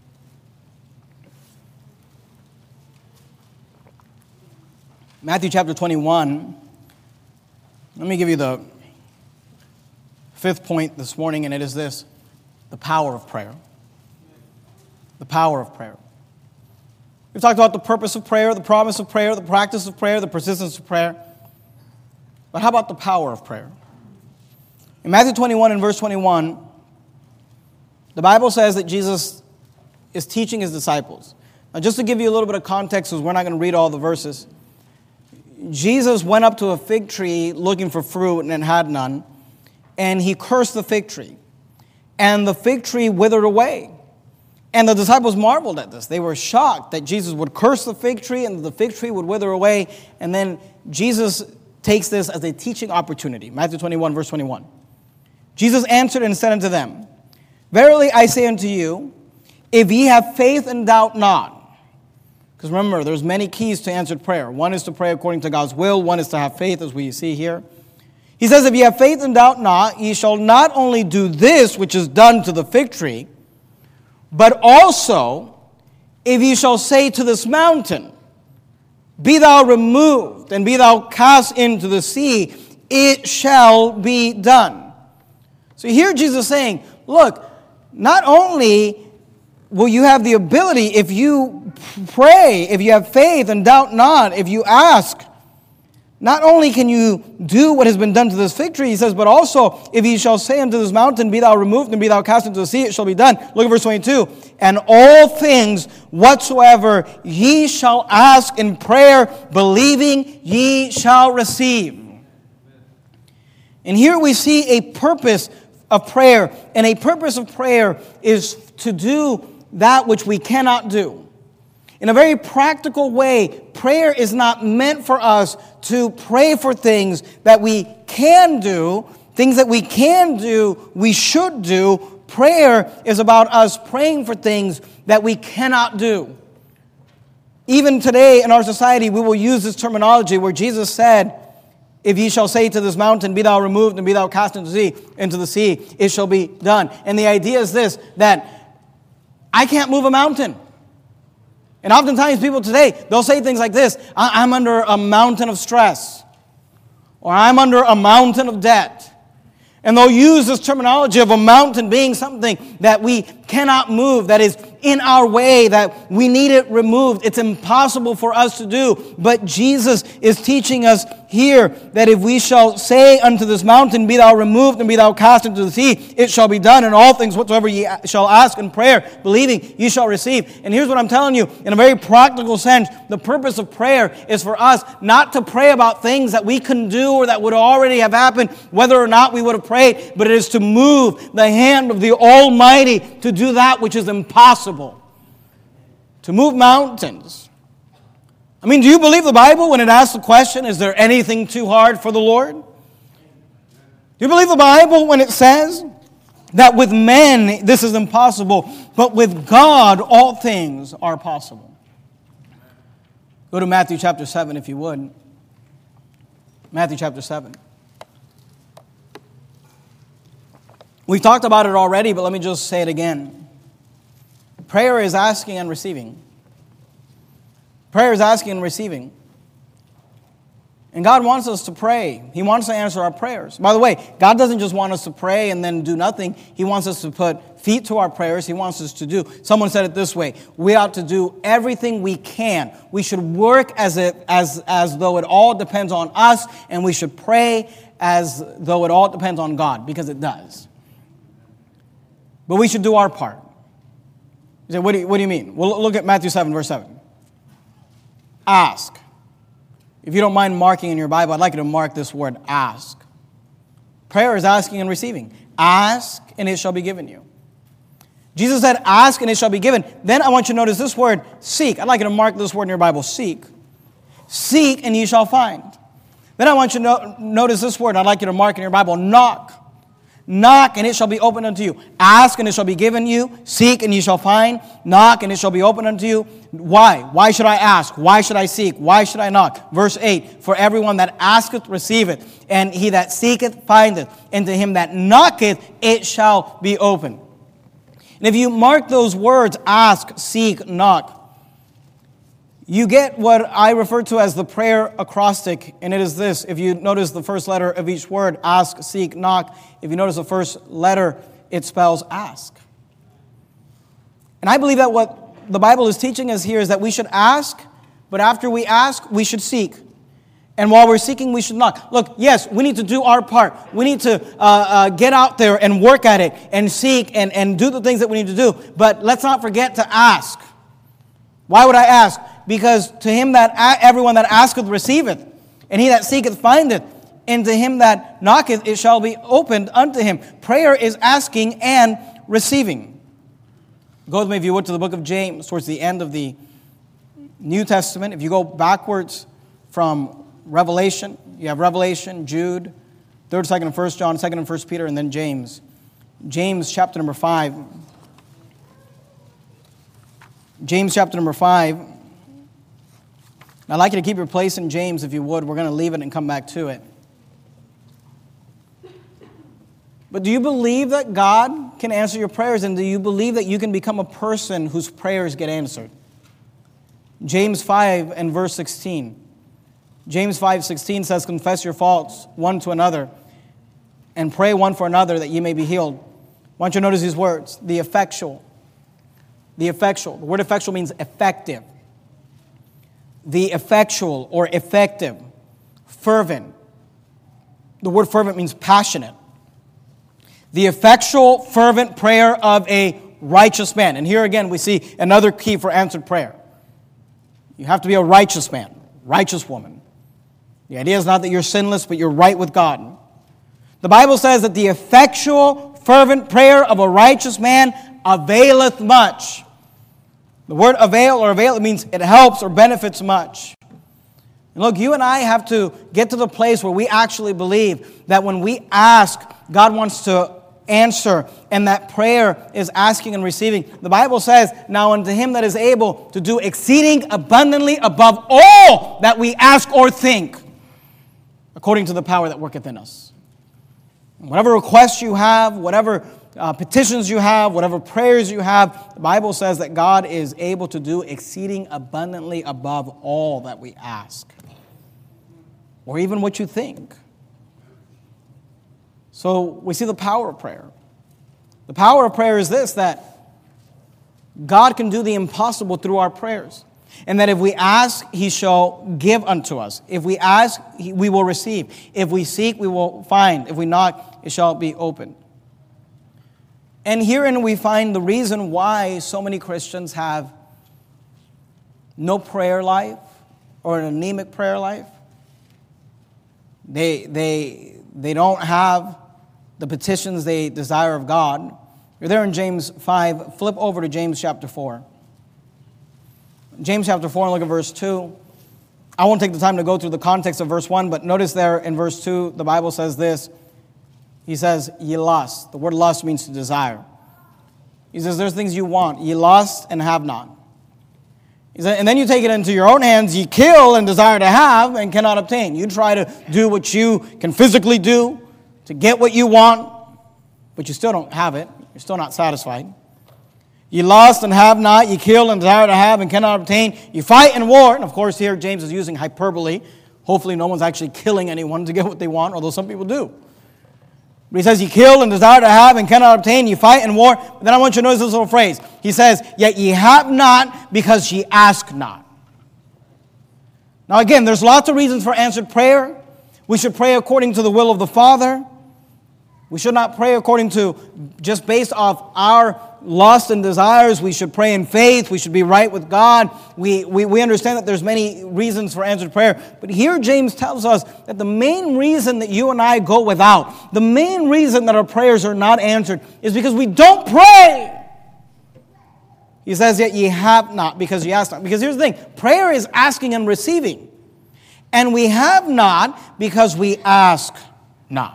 A: Matthew chapter twenty-one. Let me give you the fifth point this morning, and it is this: the power of prayer. The power of prayer. We've talked about the purpose of prayer, the promise of prayer, the practice of prayer, the persistence of prayer. But how about the power of prayer? In Matthew twenty-one and verse twenty-one, the Bible says that Jesus is teaching his disciples. Now, just to give you a little bit of context, because we're not going to read all the verses, Jesus went up to a fig tree looking for fruit and had none, and he cursed the fig tree. and the fig tree withered away. And the disciples marveled at this. They were shocked that Jesus would curse the fig tree and the fig tree would wither away. And then Jesus takes this as a teaching opportunity. Matthew twenty-one, verse twenty-one. Jesus answered and said unto them, Verily I say unto you, if ye have faith and doubt not. Because remember, there's many keys to answered prayer. One is to pray according to God's will. One is to have faith, as we see here. He says, if ye have faith and doubt not, ye shall not only do this which is done to the fig tree, but also, if ye shall say to this mountain, Be thou removed, and be thou cast into the sea, it shall be done. So here Jesus is saying, look, not only will you have the ability, if you pray, if you have faith and doubt not, if you ask, not only can you do what has been done to this fig tree, he says, but also, if ye shall say unto this mountain, Be thou removed, and be thou cast into the sea, it shall be done. Look at verse twenty-two. And all things whatsoever ye shall ask in prayer, believing ye shall receive. And here we see a purpose of prayer. And a purpose of prayer is to do that which we cannot do. In a very practical way, prayer is not meant for us to pray for things that we can do, things that we can do, we should do. Prayer is about us praying for things that we cannot do. Even today in our society, we will use this terminology where Jesus said, if ye shall say to this mountain, Be thou removed, and be thou cast into the sea, into the sea, it shall be done. And the idea is this, that I can't move a mountain. And oftentimes people today, they'll say things like this, I'm under a mountain of stress, or I'm under a mountain of debt. And they'll use this terminology of a mountain being something that we cannot move, that is in our way, that we need it removed. It's impossible for us to do. But Jesus is teaching us here that if we shall say unto this mountain, Be thou removed and be thou cast into the sea, it shall be done. And all things whatsoever ye shall ask in prayer, believing, ye shall receive. And here's what I'm telling you, in a very practical sense, the purpose of prayer is for us not to pray about things that we can do or that would already have happened, whether or not we would have prayed, but it is to move the hand of the Almighty to do that which is impossible. To move mountains. I mean, do you believe the Bible when it asks the question, is there anything too hard for the Lord? Do you believe the Bible when it says that with men this is impossible, but with God all things are possible? Go to Matthew chapter seven if you would. Matthew chapter seven. We've talked about it already, but let me just say it again. Prayer is asking and receiving. Prayer is asking and receiving. And God wants us to pray. He wants to answer our prayers. By the way, God doesn't just want us to pray and then do nothing. He wants us to put feet to our prayers. He wants us to do. Someone said it this way. We ought to do everything we can. We should work as if, as, as though it all depends on us. And we should pray as though it all depends on God. Because it does. But we should do our part. You say, what do you, what do you mean? Well, look at Matthew seven, verse seven. Ask. If you don't mind marking in your Bible, I'd like you to mark this word, ask. Prayer is asking and receiving. Ask, and it shall be given you. Jesus said, ask, and it shall be given. Then I want you to notice this word, seek. I'd like you to mark this word in your Bible, seek. Seek, and ye shall find. Then I want you to no- notice this word. I'd like you to mark in your Bible, knock. Knock, and it shall be opened unto you. Ask, and it shall be given you. Seek, and ye shall find. Knock, and it shall be opened unto you. Why? Why should I ask? Why should I seek? Why should I knock? Verse eight, for everyone that asketh receiveth, and he that seeketh findeth, and to him that knocketh it shall be opened. And if you mark those words, ask, seek, knock, you get what I refer to as the prayer acrostic, and it is this. If you notice the first letter of each word, ask, seek, knock, if you notice the first letter, it spells ask. And I believe that what the Bible is teaching us here is that we should ask, but after we ask, we should seek. And while we're seeking, we should knock. Look, yes, we need to do our part. We need to uh, uh, get out there and work at it and seek and, and do the things that we need to do. But let's not forget to ask. Why would I ask? Because to him that everyone that asketh receiveth, and he that seeketh findeth. And to him that knocketh, it shall be opened unto him. Prayer is asking and receiving. Go with me, if you would, to the book of James, towards the end of the New Testament. If you go backwards from Revelation, you have Revelation, Jude, third, second, and first John, second and first Peter, and then James. James chapter number five. James chapter number five. I'd like you to keep your place in James, if you would. We're going to leave it and come back to it. But do you believe that God can answer your prayers? And do you believe that you can become a person whose prayers get answered? James five and verse sixteen. James five sixteen says, confess your faults one to another and pray one for another that ye may be healed. I want you to notice these words. The effectual. The effectual. The word effectual means effective. The effectual or effective. Fervent. The word fervent means passionate. The effectual, fervent prayer of a righteous man. And here again we see another key for answered prayer. You have to be a righteous man, righteous woman. The idea is not that you're sinless, but you're right with God. The Bible says that the effectual, fervent prayer of a righteous man availeth much. The word avail or avail, it means it helps or benefits much. And look, you and I have to get to the place where we actually believe that when we ask, God wants to answer, and that prayer is asking and receiving. The Bible says, now unto him that is able to do exceeding abundantly above all that we ask or think, according to the power that worketh in us. Whatever requests you have, whatever uh, petitions you have, whatever prayers you have, the Bible says that God is able to do exceeding abundantly above all that we ask, or even what you think. So we see the power of prayer. The power of prayer is this, that God can do the impossible through our prayers. And that if we ask, he shall give unto us. If we ask, we will receive. If we seek, we will find. If we knock, it shall be opened. And herein we find the reason why so many Christians have no prayer life or an anemic prayer life. They, they, they don't have the petitions they desire of God. You're there in James five. Flip over to James chapter four. James chapter four, and look at verse two. I won't take the time to go through the context of verse one, but notice there in verse two, the Bible says this. He says, ye lust. The word lust means to desire. He says, there's things you want. Ye lust and have not. He said, and then you take it into your own hands. Ye kill and desire to have and cannot obtain. You try to do what you can physically do to get what you want, but you still don't have it. You're still not satisfied. You lust and have not. You kill and desire to have and cannot obtain. You fight and war. And of course here James is using hyperbole. Hopefully no one's actually killing anyone to get what they want, although some people do. But he says, you kill and desire to have and cannot obtain. You fight and war. But then I want you to notice this little phrase. He says, yet ye have not because ye ask not. Now again, there's lots of reasons for answered prayer. We should pray according to the will of the Father. We should not pray according to, just based off our lust and desires. We should pray in faith. We should be right with God. We, we, we understand that there's many reasons for answered prayer. But here James tells us that the main reason that you and I go without, the main reason that our prayers are not answered is because we don't pray. He says, yet ye have not because ye ask not. Because here's the thing, prayer is asking and receiving. And we have not because we ask not.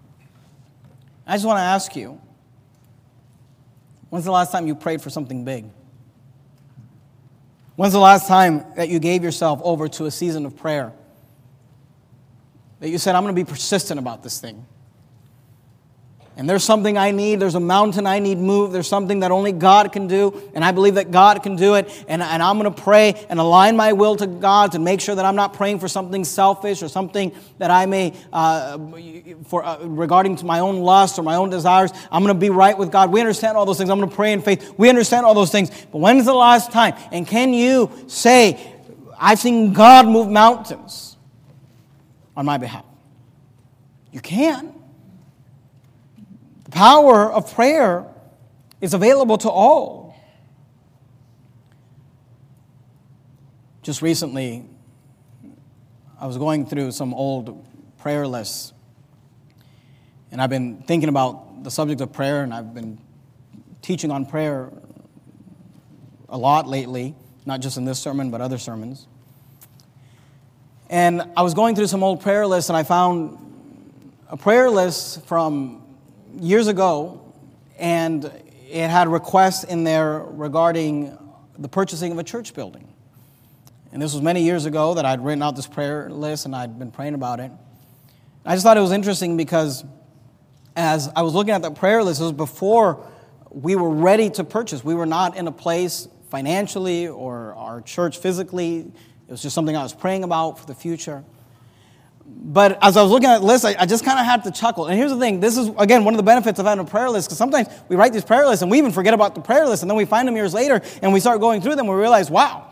A: I just want to ask you, when's the last time you prayed for something big? When's the last time that you gave yourself over to a season of prayer? That you said, I'm going to be persistent about this thing. And there's something I need. There's a mountain I need moved. There's something that only God can do. And I believe that God can do it. And, and I'm going to pray and align my will to God to make sure that I'm not praying for something selfish or something that I may, uh, for uh, regarding to my own lust or my own desires. I'm going to be right with God. We understand all those things. I'm going to pray in faith. We understand all those things. But when's the last time? And can you say, I've seen God move mountains on my behalf? You can. Power of prayer is available to all. Just recently, I was going through some old prayerless. And I've been thinking about the subject of prayer, and I've been teaching on prayer a lot lately, not just in this sermon, but other sermons. And I was going through some old prayer lists, and I found a prayer list from years ago, and it had requests in there regarding the purchasing of a church building. And this was many years ago that I'd written out this prayer list, and I'd been praying about it. I just thought it was interesting because as I was looking at that prayer list, it was before we were ready to purchase. We were not in a place financially or our church physically. It was just something I was praying about for the future. But as I was looking at the list, I, I just kind of had to chuckle. And here's the thing. This is, again, one of the benefits of having a prayer list, because sometimes we write these prayer lists and we even forget about the prayer list, and then we find them years later and we start going through them and we realize, wow.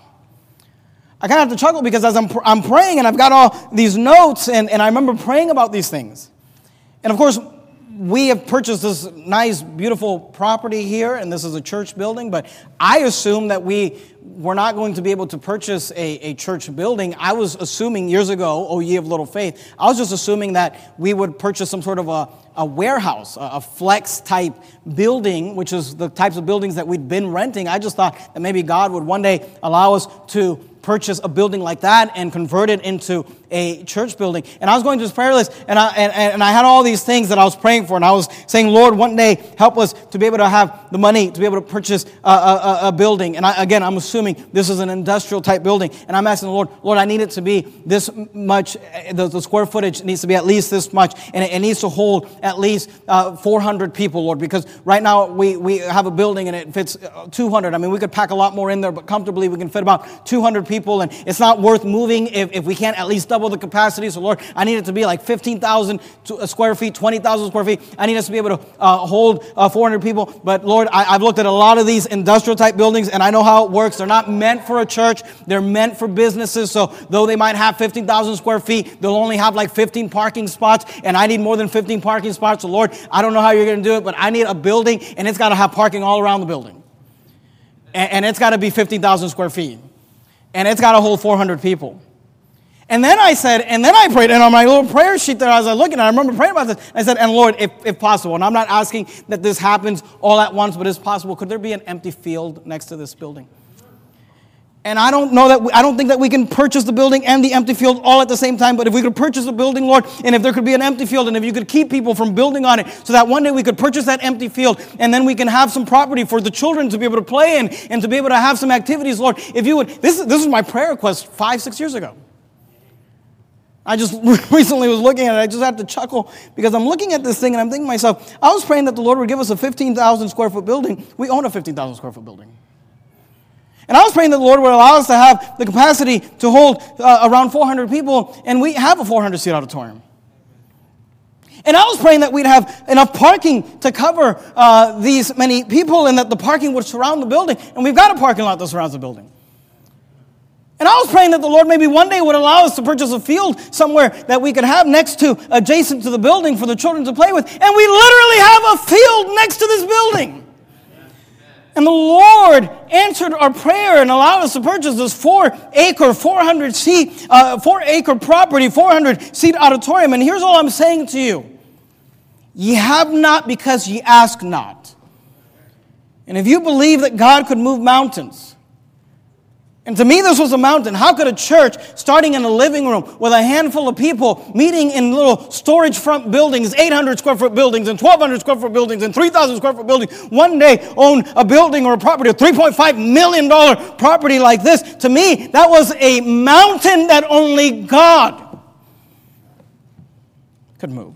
A: I kind of have to chuckle because as I'm, I'm praying and I've got all these notes, and, and I remember praying about these things. And of course, we have purchased this nice, beautiful property here, and this is a church building, but I assumed that we were not going to be able to purchase a, a church building. I was assuming years ago, oh ye of little faith, I was just assuming that we would purchase some sort of a, a warehouse, a, a flex-type building, which is the types of buildings that we'd been renting. I just thought that maybe God would one day allow us to purchase a building like that and convert it into a church building. And I was going through this prayer list, and I, and, and I had all these things that I was praying for, and I was saying, Lord, one day help us to be able to have the money to be able to purchase a, a, a building. And I, again, I'm assuming this is an industrial type building, and I'm asking the Lord, Lord, I need it to be this much, the, the square footage needs to be at least this much, and it, it needs to hold at least uh, four hundred people, Lord, because right now we, we have a building and it fits two hundred. I mean, we could pack a lot more in there, but comfortably we can fit about two hundred people, and it's not worth moving if, if we can't at least double the capacity. So Lord, I need it to be like fifteen thousand square feet, twenty thousand square feet. I need us to be able to uh, hold uh, four hundred people. But Lord, I, I've looked at a lot of these industrial type buildings, and I know how it works. They're not meant for a church. They're meant for businesses. So though they might have fifteen thousand square feet, they'll only have like fifteen parking spots, and I need more than fifteen parking spots. So Lord, I don't know how you're going to do it, but I need a building, and it's got to have parking all around the building. And, and it's got to be fifteen thousand square feet. And it's got to hold four hundred people. And then I said, and then I prayed, and on my little prayer sheet there, as I was looking at it, I remember praying about this. I said, and Lord, if, if possible, and I'm not asking that this happens all at once, but it's possible, could there be an empty field next to this building? And I don't know that, we, I don't think that we can purchase the building and the empty field all at the same time, but if we could purchase the building, Lord, and if there could be an empty field, and if you could keep people from building on it, so that one day we could purchase that empty field, and then we can have some property for the children to be able to play in, and to be able to have some activities, Lord, if you would, this is, this was my prayer request five, six years ago. I just recently was looking at it, I just had to chuckle, because I'm looking at this thing, and I'm thinking to myself, I was praying that the Lord would give us a fifteen thousand square foot building. We own a fifteen thousand square foot building. And I was praying that the Lord would allow us to have the capacity to hold uh, around four hundred people, and we have a four hundred seat auditorium. And I was praying that we'd have enough parking to cover uh, these many people, and that the parking would surround the building. And we've got a parking lot that surrounds the building. And I was praying that the Lord maybe one day would allow us to purchase a field somewhere that we could have next to, adjacent to the building for the children to play with. And we literally have a field next to this building. And the Lord answered our prayer and allowed us to purchase this four-acre, four hundred seat, uh, four-acre property, four hundred seat auditorium. And here's all I'm saying to you. Ye have not because ye ask not. And if you believe that God could move mountains, and to me this was a mountain. How could a church starting in a living room with a handful of people meeting in little storage front buildings, eight hundred square foot buildings and twelve hundred square foot buildings and three thousand square foot buildings, one day own a building or a property, a three point five million dollars property like this? To me, that was a mountain that only God could move.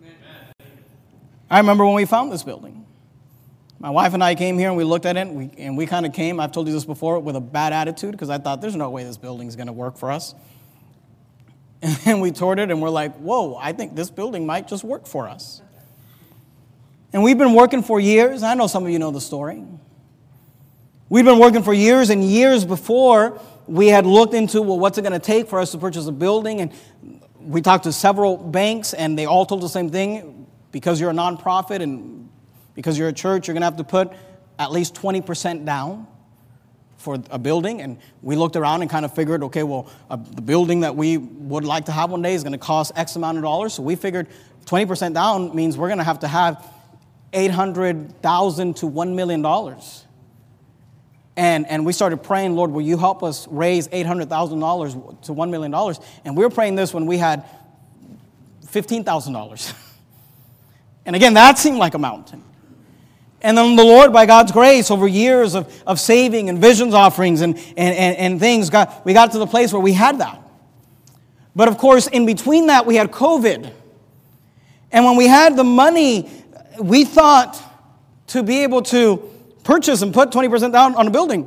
A: I remember when we found this building. My wife and I came here and we looked at it, and we, and we kind of came, I've told you this before, with a bad attitude, because I thought there's no way this building is going to work for us. And then we toured it and we're like, whoa, I think this building might just work for us. And we've been working for years. I know some of you know the story. We've been working for years and years before we had looked into, well, what's it going to take for us to purchase a building? And we talked to several banks, and they all told the same thing. Because you're a nonprofit and because you're a church, you're going to have to put at least twenty percent down for a building, and we looked around and kind of figured, okay, well, uh, the building that we would like to have one day is going to cost X amount of dollars. So we figured twenty percent down means we're going to have to have eight hundred thousand dollars to one million dollars. And, and we started praying, Lord, will you help us raise eight hundred thousand dollars to one million dollars? And we were praying this when we had fifteen thousand dollars. And again, that seemed like a mountain. And then the Lord, by God's grace, over years of, of saving and visions offerings and, and, and, and things, got, we got to the place where we had that. But of course, in between that, we had COVID. And when we had the money, we thought to be able to purchase and put twenty percent down on a building.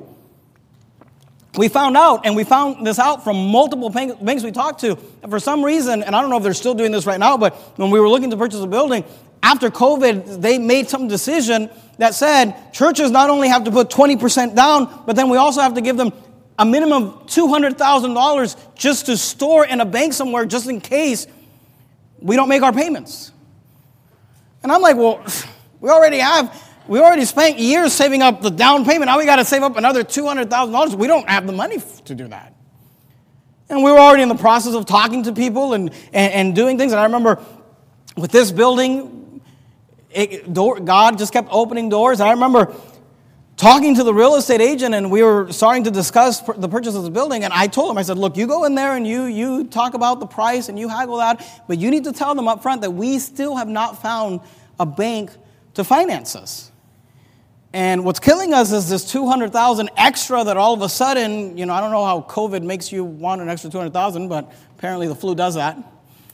A: We found out, and we found this out from multiple banks we talked to, and for some reason, and I don't know if they're still doing this right now, but when we were looking to purchase a building, after COVID, they made some decision that said churches not only have to put twenty percent down, but then we also have to give them a minimum of two hundred thousand dollars just to store in a bank somewhere just in case we don't make our payments. And I'm like, well, we already have, we already spent years saving up the down payment. Now we got to save up another two hundred thousand dollars. We don't have the money to do that. And we were already in the process of talking to people and, and, and doing things. And I remember with this building, It, door, God just kept opening doors. And I remember talking to the real estate agent, and we were starting to discuss the purchase of the building. And I told him, I said, look, you go in there and you you talk about the price and you haggle that, but you need to tell them up front that we still have not found a bank to finance us. And what's killing us is this two hundred thousand dollars extra that all of a sudden, you know, I don't know how COVID makes you want an extra two hundred thousand dollars, but apparently the flu does that.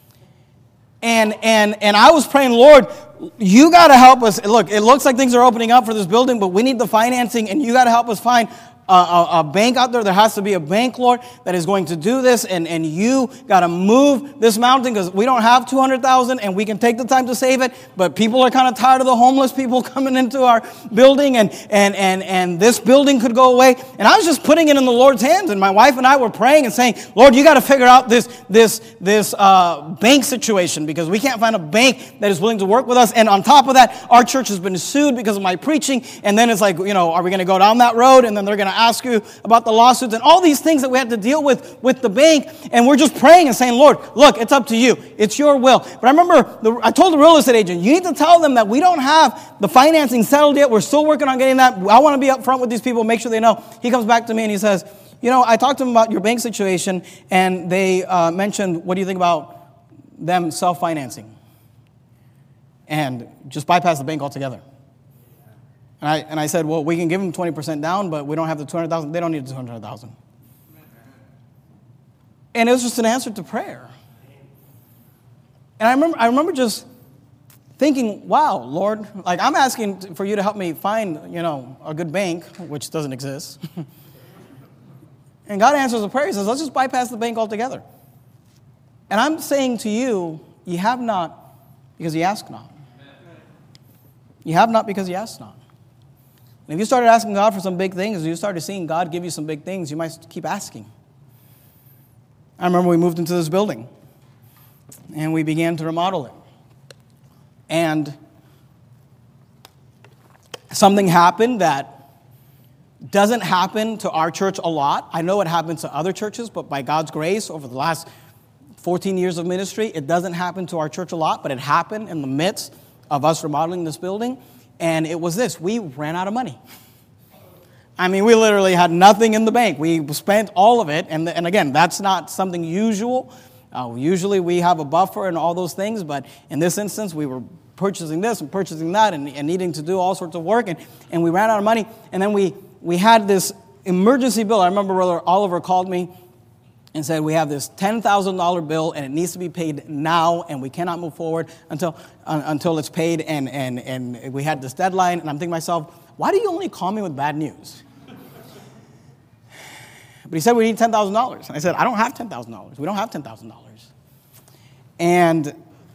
A: And and and I was praying, Lord, you got to help us. Look, it looks like things are opening up for this building, but we need the financing, and you got to help us find a, a, a bank out there. There has to be a bank, Lord, that is going to do this, and, and you got to move this mountain because we don't have two hundred thousand dollars, and we can take the time to save it, but people are kind of tired of the homeless people coming into our building, and, and, and, and this building could go away. And I was just putting it in the Lord's hands, and my wife and I were praying and saying, Lord, you got to figure out this, this, this uh, bank situation because we can't find a bank that is willing to work with us. And on top of that, our church has been sued because of my preaching, and then it's like, you know, are we going to go down that road? And then they're going to ask you about the lawsuits and all these things that we had to deal with with the bank. And we're just praying and saying, Lord, look, it's up to you. It's your will. But I remember the, I told the real estate agent, you need to tell them that we don't have the financing settled yet. We're still working on getting that. I want to be up front with these people, make sure they know. He comes back to me and he says, you know, I talked to them about your bank situation, and they uh, mentioned, what do you think about them self-financing? And just bypass the bank altogether. And I, and I said, well, we can give them twenty percent down, but we don't have the two hundred thousand dollars. They don't need the two hundred thousand dollars. And it was just an answer to prayer. And I remember, I remember just thinking, wow, Lord, like I'm asking for you to help me find, you know, a good bank, which doesn't exist. And God answers the prayer. He says, let's just bypass the bank altogether. And I'm saying to you, you have not because you ask not. You have not because you ask not. And if you started asking God for some big things, you started seeing God give you some big things, you might keep asking. I remember we moved into this building, and we began to remodel it. And something happened that doesn't happen to our church a lot. I know it happens to other churches, but by God's grace, over the last fourteen years of ministry, it doesn't happen to our church a lot, but it happened in the midst of us remodeling this building. And it was this, we ran out of money. I mean, we literally had nothing in the bank. We spent all of it. And, and again, that's not something usual. Uh, usually we have a buffer and all those things. But in this instance, we were purchasing this and purchasing that and, and needing to do all sorts of work. And, and we ran out of money. And then we, we had this emergency bill. I remember Brother Oliver called me and said, we have this ten thousand dollars bill, and it needs to be paid now, and we cannot move forward until uh, until it's paid, and, and, and we had this deadline. And I'm thinking to myself, why do you only call me with bad news? But he said, we need ten thousand dollars. And I said, I don't have ten thousand dollars. We don't have ten thousand dollars. And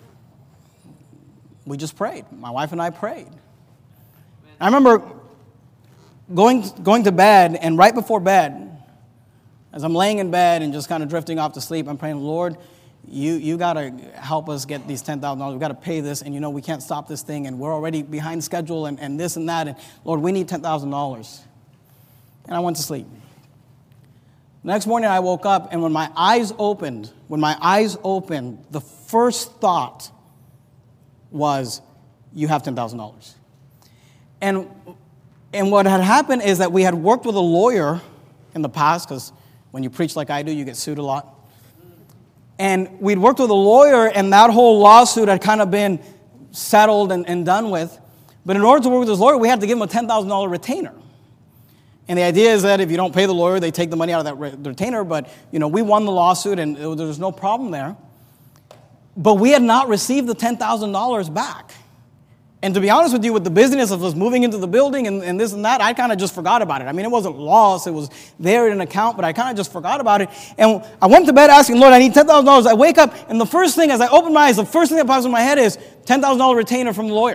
A: we just prayed. My wife and I prayed. I remember going, going to bed, and right before bed, as I'm laying in bed and just kind of drifting off to sleep, I'm praying, Lord, you you got to help us get these ten thousand dollars. We've got to pay this, and, you know, we can't stop this thing, and we're already behind schedule and, and this and that. And, Lord, we need ten thousand dollars. and I went to sleep. The next morning I woke up, and when my eyes opened, when my eyes opened, the first thought was, you have ten thousand dollars. And, and what had happened is that we had worked with a lawyer in the past, because when you preach like I do, you get sued a lot. And we'd worked with a lawyer, and that whole lawsuit had kind of been settled and, and done with. But in order to work with this lawyer, we had to give him a ten thousand dollars retainer. And the idea is that if you don't pay the lawyer, they take the money out of that retainer. But, you know, we won the lawsuit, and there was no problem there. But we had not received the ten thousand dollars back. And to be honest with you, with the business of us moving into the building and, and this and that, I kind of just forgot about it. I mean, it wasn't lost. It was there in an account, but I kind of just forgot about it. And I went to bed asking, Lord, I need ten thousand dollars. I wake up, and the first thing, as I open my eyes, the first thing that pops in my head is ten thousand dollars retainer from the lawyer.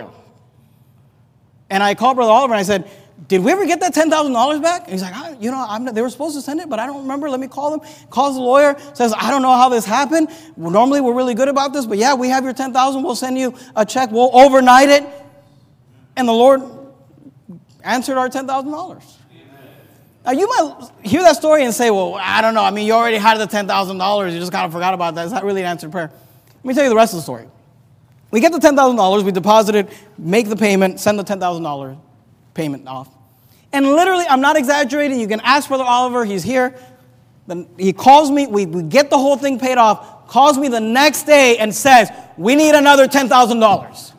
A: And I called Brother Oliver, and I said, did we ever get that ten thousand dollars back? And he's like, I, you know, I'm not, they were supposed to send it, but I don't remember. Let me call them. Calls the lawyer, says, I don't know how this happened. Well, normally we're really good about this, but yeah, we have your ten thousand dollars. We'll send you a check. We'll overnight it. And the Lord answered our ten thousand dollars. Now, you might hear that story and say, well, I don't know. I mean, you already had the ten thousand dollars. You just kind of forgot about that. It's not really an answered prayer. Let me tell you the rest of the story. We get the ten thousand dollars. We deposit it, make the payment, send the ten thousand dollars payment off. And literally, I'm not exaggerating. You can ask Brother Oliver. He's here. Then he calls me. We, we get the whole thing paid off, calls me the next day and says, we need another ten thousand dollars.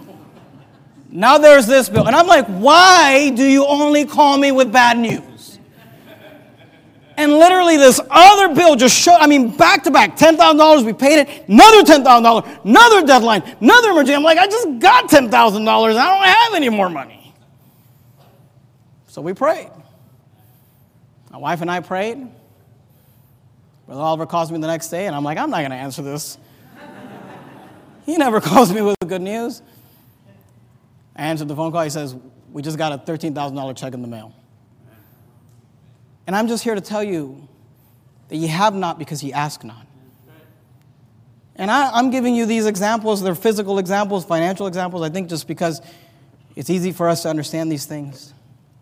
A: Now there's this bill. And I'm like, why do you only call me with bad news? And literally this other bill just showed, I mean, back to back, ten thousand dollars, we paid it, another ten thousand dollars, another deadline, another emergency. I'm like, I just got ten thousand dollars. I don't have any more money. So we prayed. My wife and I prayed. Brother Oliver calls me the next day, and I'm like, I'm not going to answer this. He never calls me with good news. I answered the phone call. He says, we just got a thirteen thousand dollars check in the mail. And I'm just here to tell you that ye have not because ye ask not. And I, I'm giving you these examples. They're physical examples, financial examples, I think just because it's easy for us to understand these things.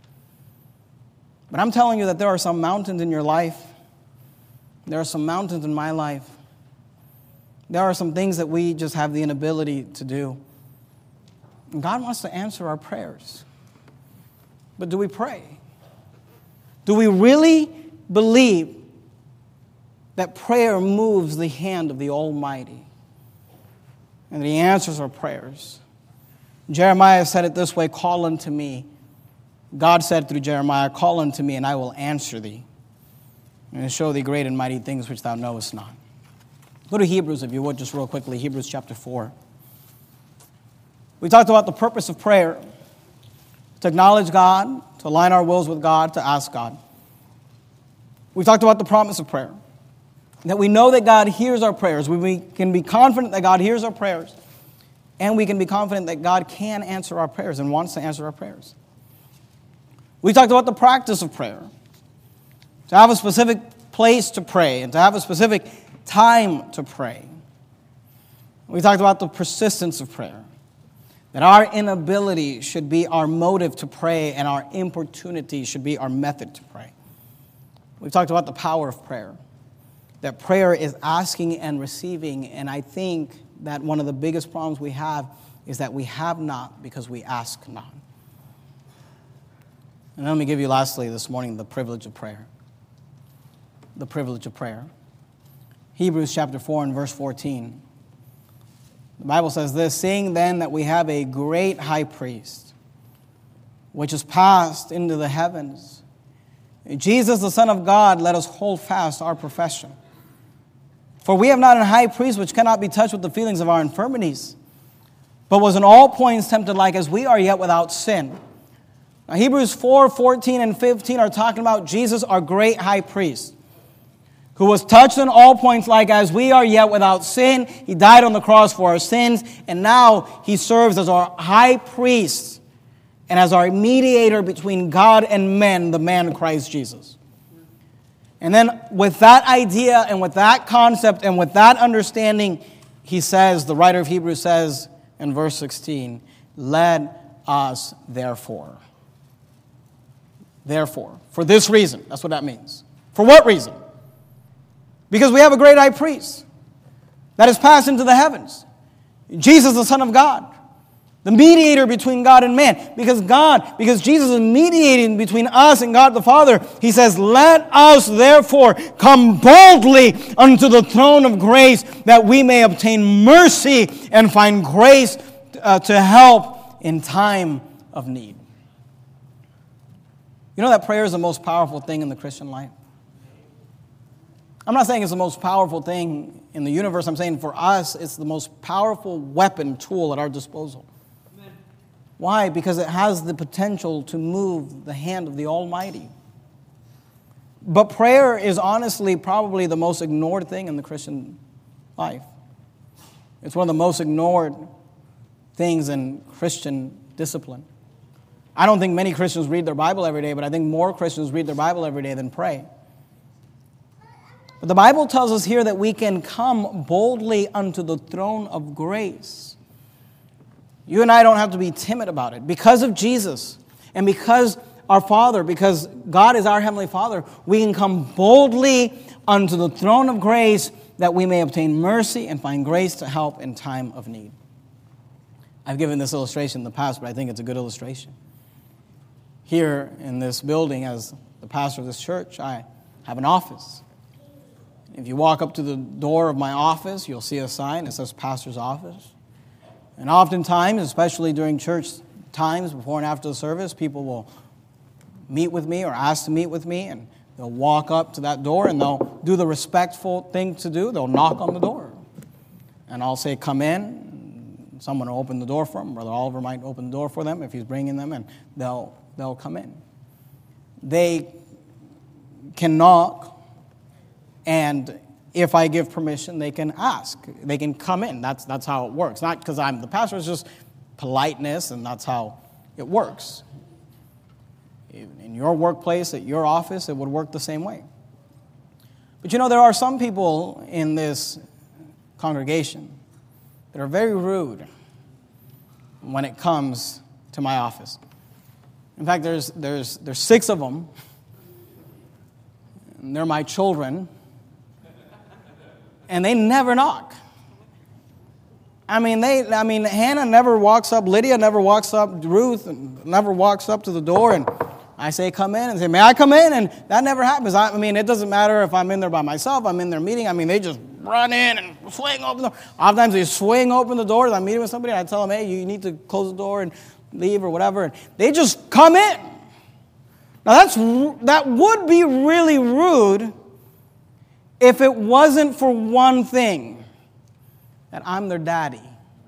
A: But I'm telling you that there are some mountains in your life. There are some mountains in my life. There are some things that we just have the inability to do. And God wants to answer our prayers. But do we pray? Do we really believe that prayer moves the hand of the Almighty and that He answers our prayers? Jeremiah said it this way, call unto me. God said through Jeremiah, call unto me and I will answer thee and show thee great and mighty things which thou knowest not. Go to Hebrews, if you would, just real quickly, Hebrews chapter four. We talked about the purpose of prayer, to acknowledge God, to align our wills with God, to ask God. We talked about the promise of prayer, that we know that God hears our prayers. We can be confident that God hears our prayers, and we can be confident that God can answer our prayers and wants to answer our prayers. We talked about the practice of prayer, to have a specific place to pray and to have a specific time to pray. We talked about the persistence of prayer, that our inability should be our motive to pray and our importunity should be our method to pray. We've talked about the power of prayer, that prayer is asking and receiving, and I think that one of the biggest problems we have is that we have not because we ask not. And let me give you lastly this morning the privilege of prayer. The privilege of prayer. Hebrews chapter four and verse fourteen. The Bible says this, seeing then that we have a great high priest, which is passed into the heavens, Jesus, the Son of God, let us hold fast our profession. For we have not a high priest which cannot be touched with the feelings of our infirmities, but was in all points tempted like as we are, yet without sin. Now, Hebrews four, fourteen, and fifteen are talking about Jesus, our great high priest, who was touched in all points like as we are, yet without sin. He died on the cross for our sins, and now He serves as our high priest and as our mediator between God and men, the man Christ Jesus. And then with that idea and with that concept and with that understanding, he says, the writer of Hebrews says in verse sixteen, let us therefore. therefore. For this reason. That's what that means. For what reason? Because we have a great high priest that has passed into the heavens. Jesus, the Son of God. The mediator between God and man. Because God, because Jesus is mediating between us and God the Father, he says, let us therefore come boldly unto the throne of grace that we may obtain mercy and find grace uh, to help in time of need. You know that prayer is the most powerful thing in the Christian life? I'm not saying it's the most powerful thing in the universe. I'm saying for us, it's the most powerful weapon, tool at our disposal. Why? Because it has the potential to move the hand of the Almighty. But prayer is honestly probably the most ignored thing in the Christian life. It's one of the most ignored things in Christian discipline. I don't think many Christians read their Bible every day, but I think more Christians read their Bible every day than pray. But the Bible tells us here that we can come boldly unto the throne of grace. You and I don't have to be timid about it. Because of Jesus and because our Father, because God is our Heavenly Father, we can come boldly unto the throne of grace that we may obtain mercy and find grace to help in time of need. I've given this illustration in the past, but I think it's a good illustration. Here in this building, as the pastor of this church, I have an office. If you walk up to the door of my office, you'll see a sign that says pastor's office. And oftentimes, especially during church times, before and after the service, people will meet with me or ask to meet with me, and they'll walk up to that door and they'll do the respectful thing to do. They'll knock on the door. And I'll say, come in. Someone will open the door for them. Brother Oliver might open the door for them if he's bringing them, and they'll, they'll come in. They can knock, and if I give permission, they can ask. They can come in. That's that's how it works. Not because I'm the pastor. It's just politeness, and that's how it works. In your workplace, at your office, it would work the same way. But you know, there are some people in this congregation that are very rude when it comes to my office. In fact, there's there's there's six of them. And they're my children. And they never knock. I mean, they. I mean, Hannah never walks up. Lydia never walks up. Ruth never walks up to the door. And I say, come in. And say, may I come in? And that never happens. I, I mean, it doesn't matter if I'm in there by myself. I'm in their meeting. I mean, they just run in and swing open the door. Oftentimes they swing open the doors. I'm meeting with somebody. And I tell them, hey, you need to close the door and leave or whatever. And they just come in. Now, that's that would be really rude if it wasn't for one thing, that I'm their daddy.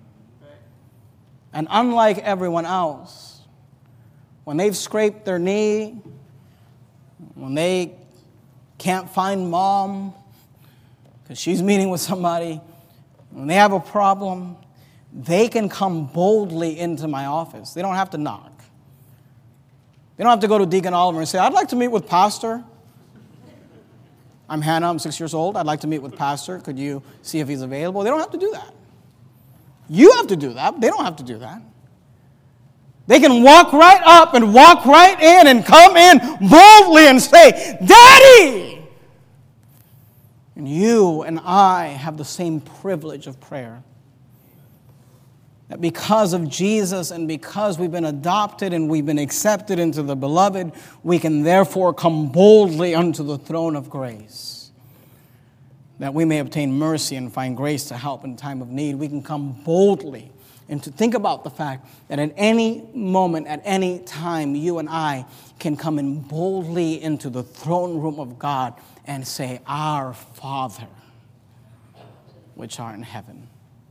A: And unlike everyone else, when they've scraped their knee, when they can't find mom because she's meeting with somebody, when they have a problem, they can come boldly into my office. They don't have to knock. They don't have to go to Deacon Oliver and say, I'd like to meet with Pastor. I'm Hannah, I'm six years old. I'd like to meet with Pastor. Could you see if he's available? They don't have to do that. You have to do that. They don't have to do that. They can walk right up and walk right in and come in boldly and say, Daddy! And you and I have the same privilege of prayer. That because of Jesus and because we've been adopted and we've been accepted into the beloved, we can therefore come boldly unto the throne of grace, that we may obtain mercy and find grace to help in time of need. We can come boldly and to think about the fact that at any moment, at any time, you and I can come in boldly into the throne room of God and say, Our Father, which art in heaven,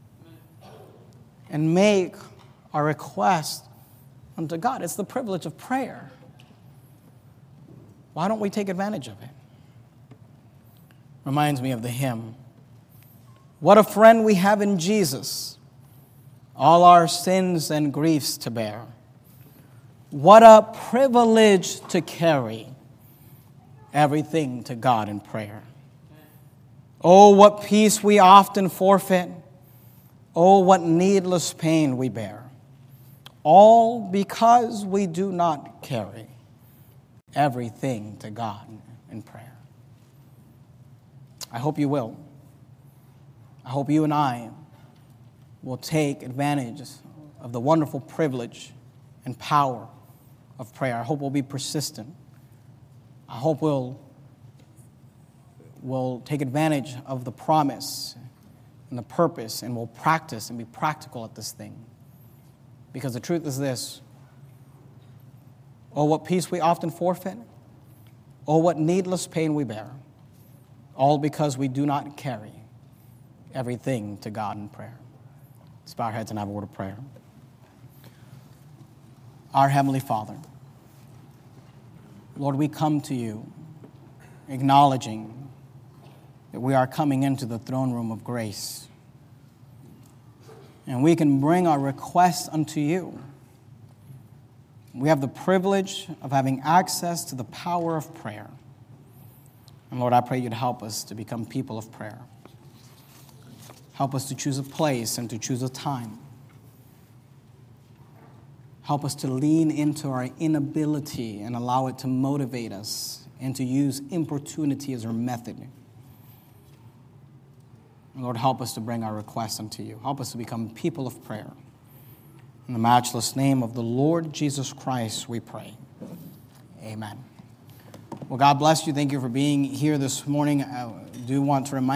A: and make our request unto God. It's the privilege of prayer. Why don't we take advantage of it? Reminds me of the hymn. What a friend we have in Jesus, all our sins and griefs to bear. What a privilege to carry everything to God in prayer. Oh, what peace we often forfeit. Oh, what needless pain we bear, all because we do not carry everything to God in prayer. I hope you will. I hope you and I will take advantage of the wonderful privilege and power of prayer. I hope we'll be persistent. I hope we'll, we'll take advantage of the promise and the purpose, and we'll practice and be practical at this thing. Because the truth is this: oh, what peace we often forfeit. Oh, what needless pain we bear. All because we do not carry everything to God in prayer. Let's bow our heads and have a word of prayer. Our Heavenly Father, Lord, we come to you acknowledging that we are coming into the throne room of grace. And we can bring our requests unto you. We have the privilege of having access to the power of prayer. And Lord, I pray you'd help us to become people of prayer. Help us to choose a place and to choose a time. Help us to lean into our inability and allow it to motivate us and to use importunity as our method. And Lord, help us to bring our requests unto you. Help us to become people of prayer. In the matchless name of the Lord Jesus Christ, we pray. Amen. Well, God bless you. Thank you for being here this morning. I do want to remind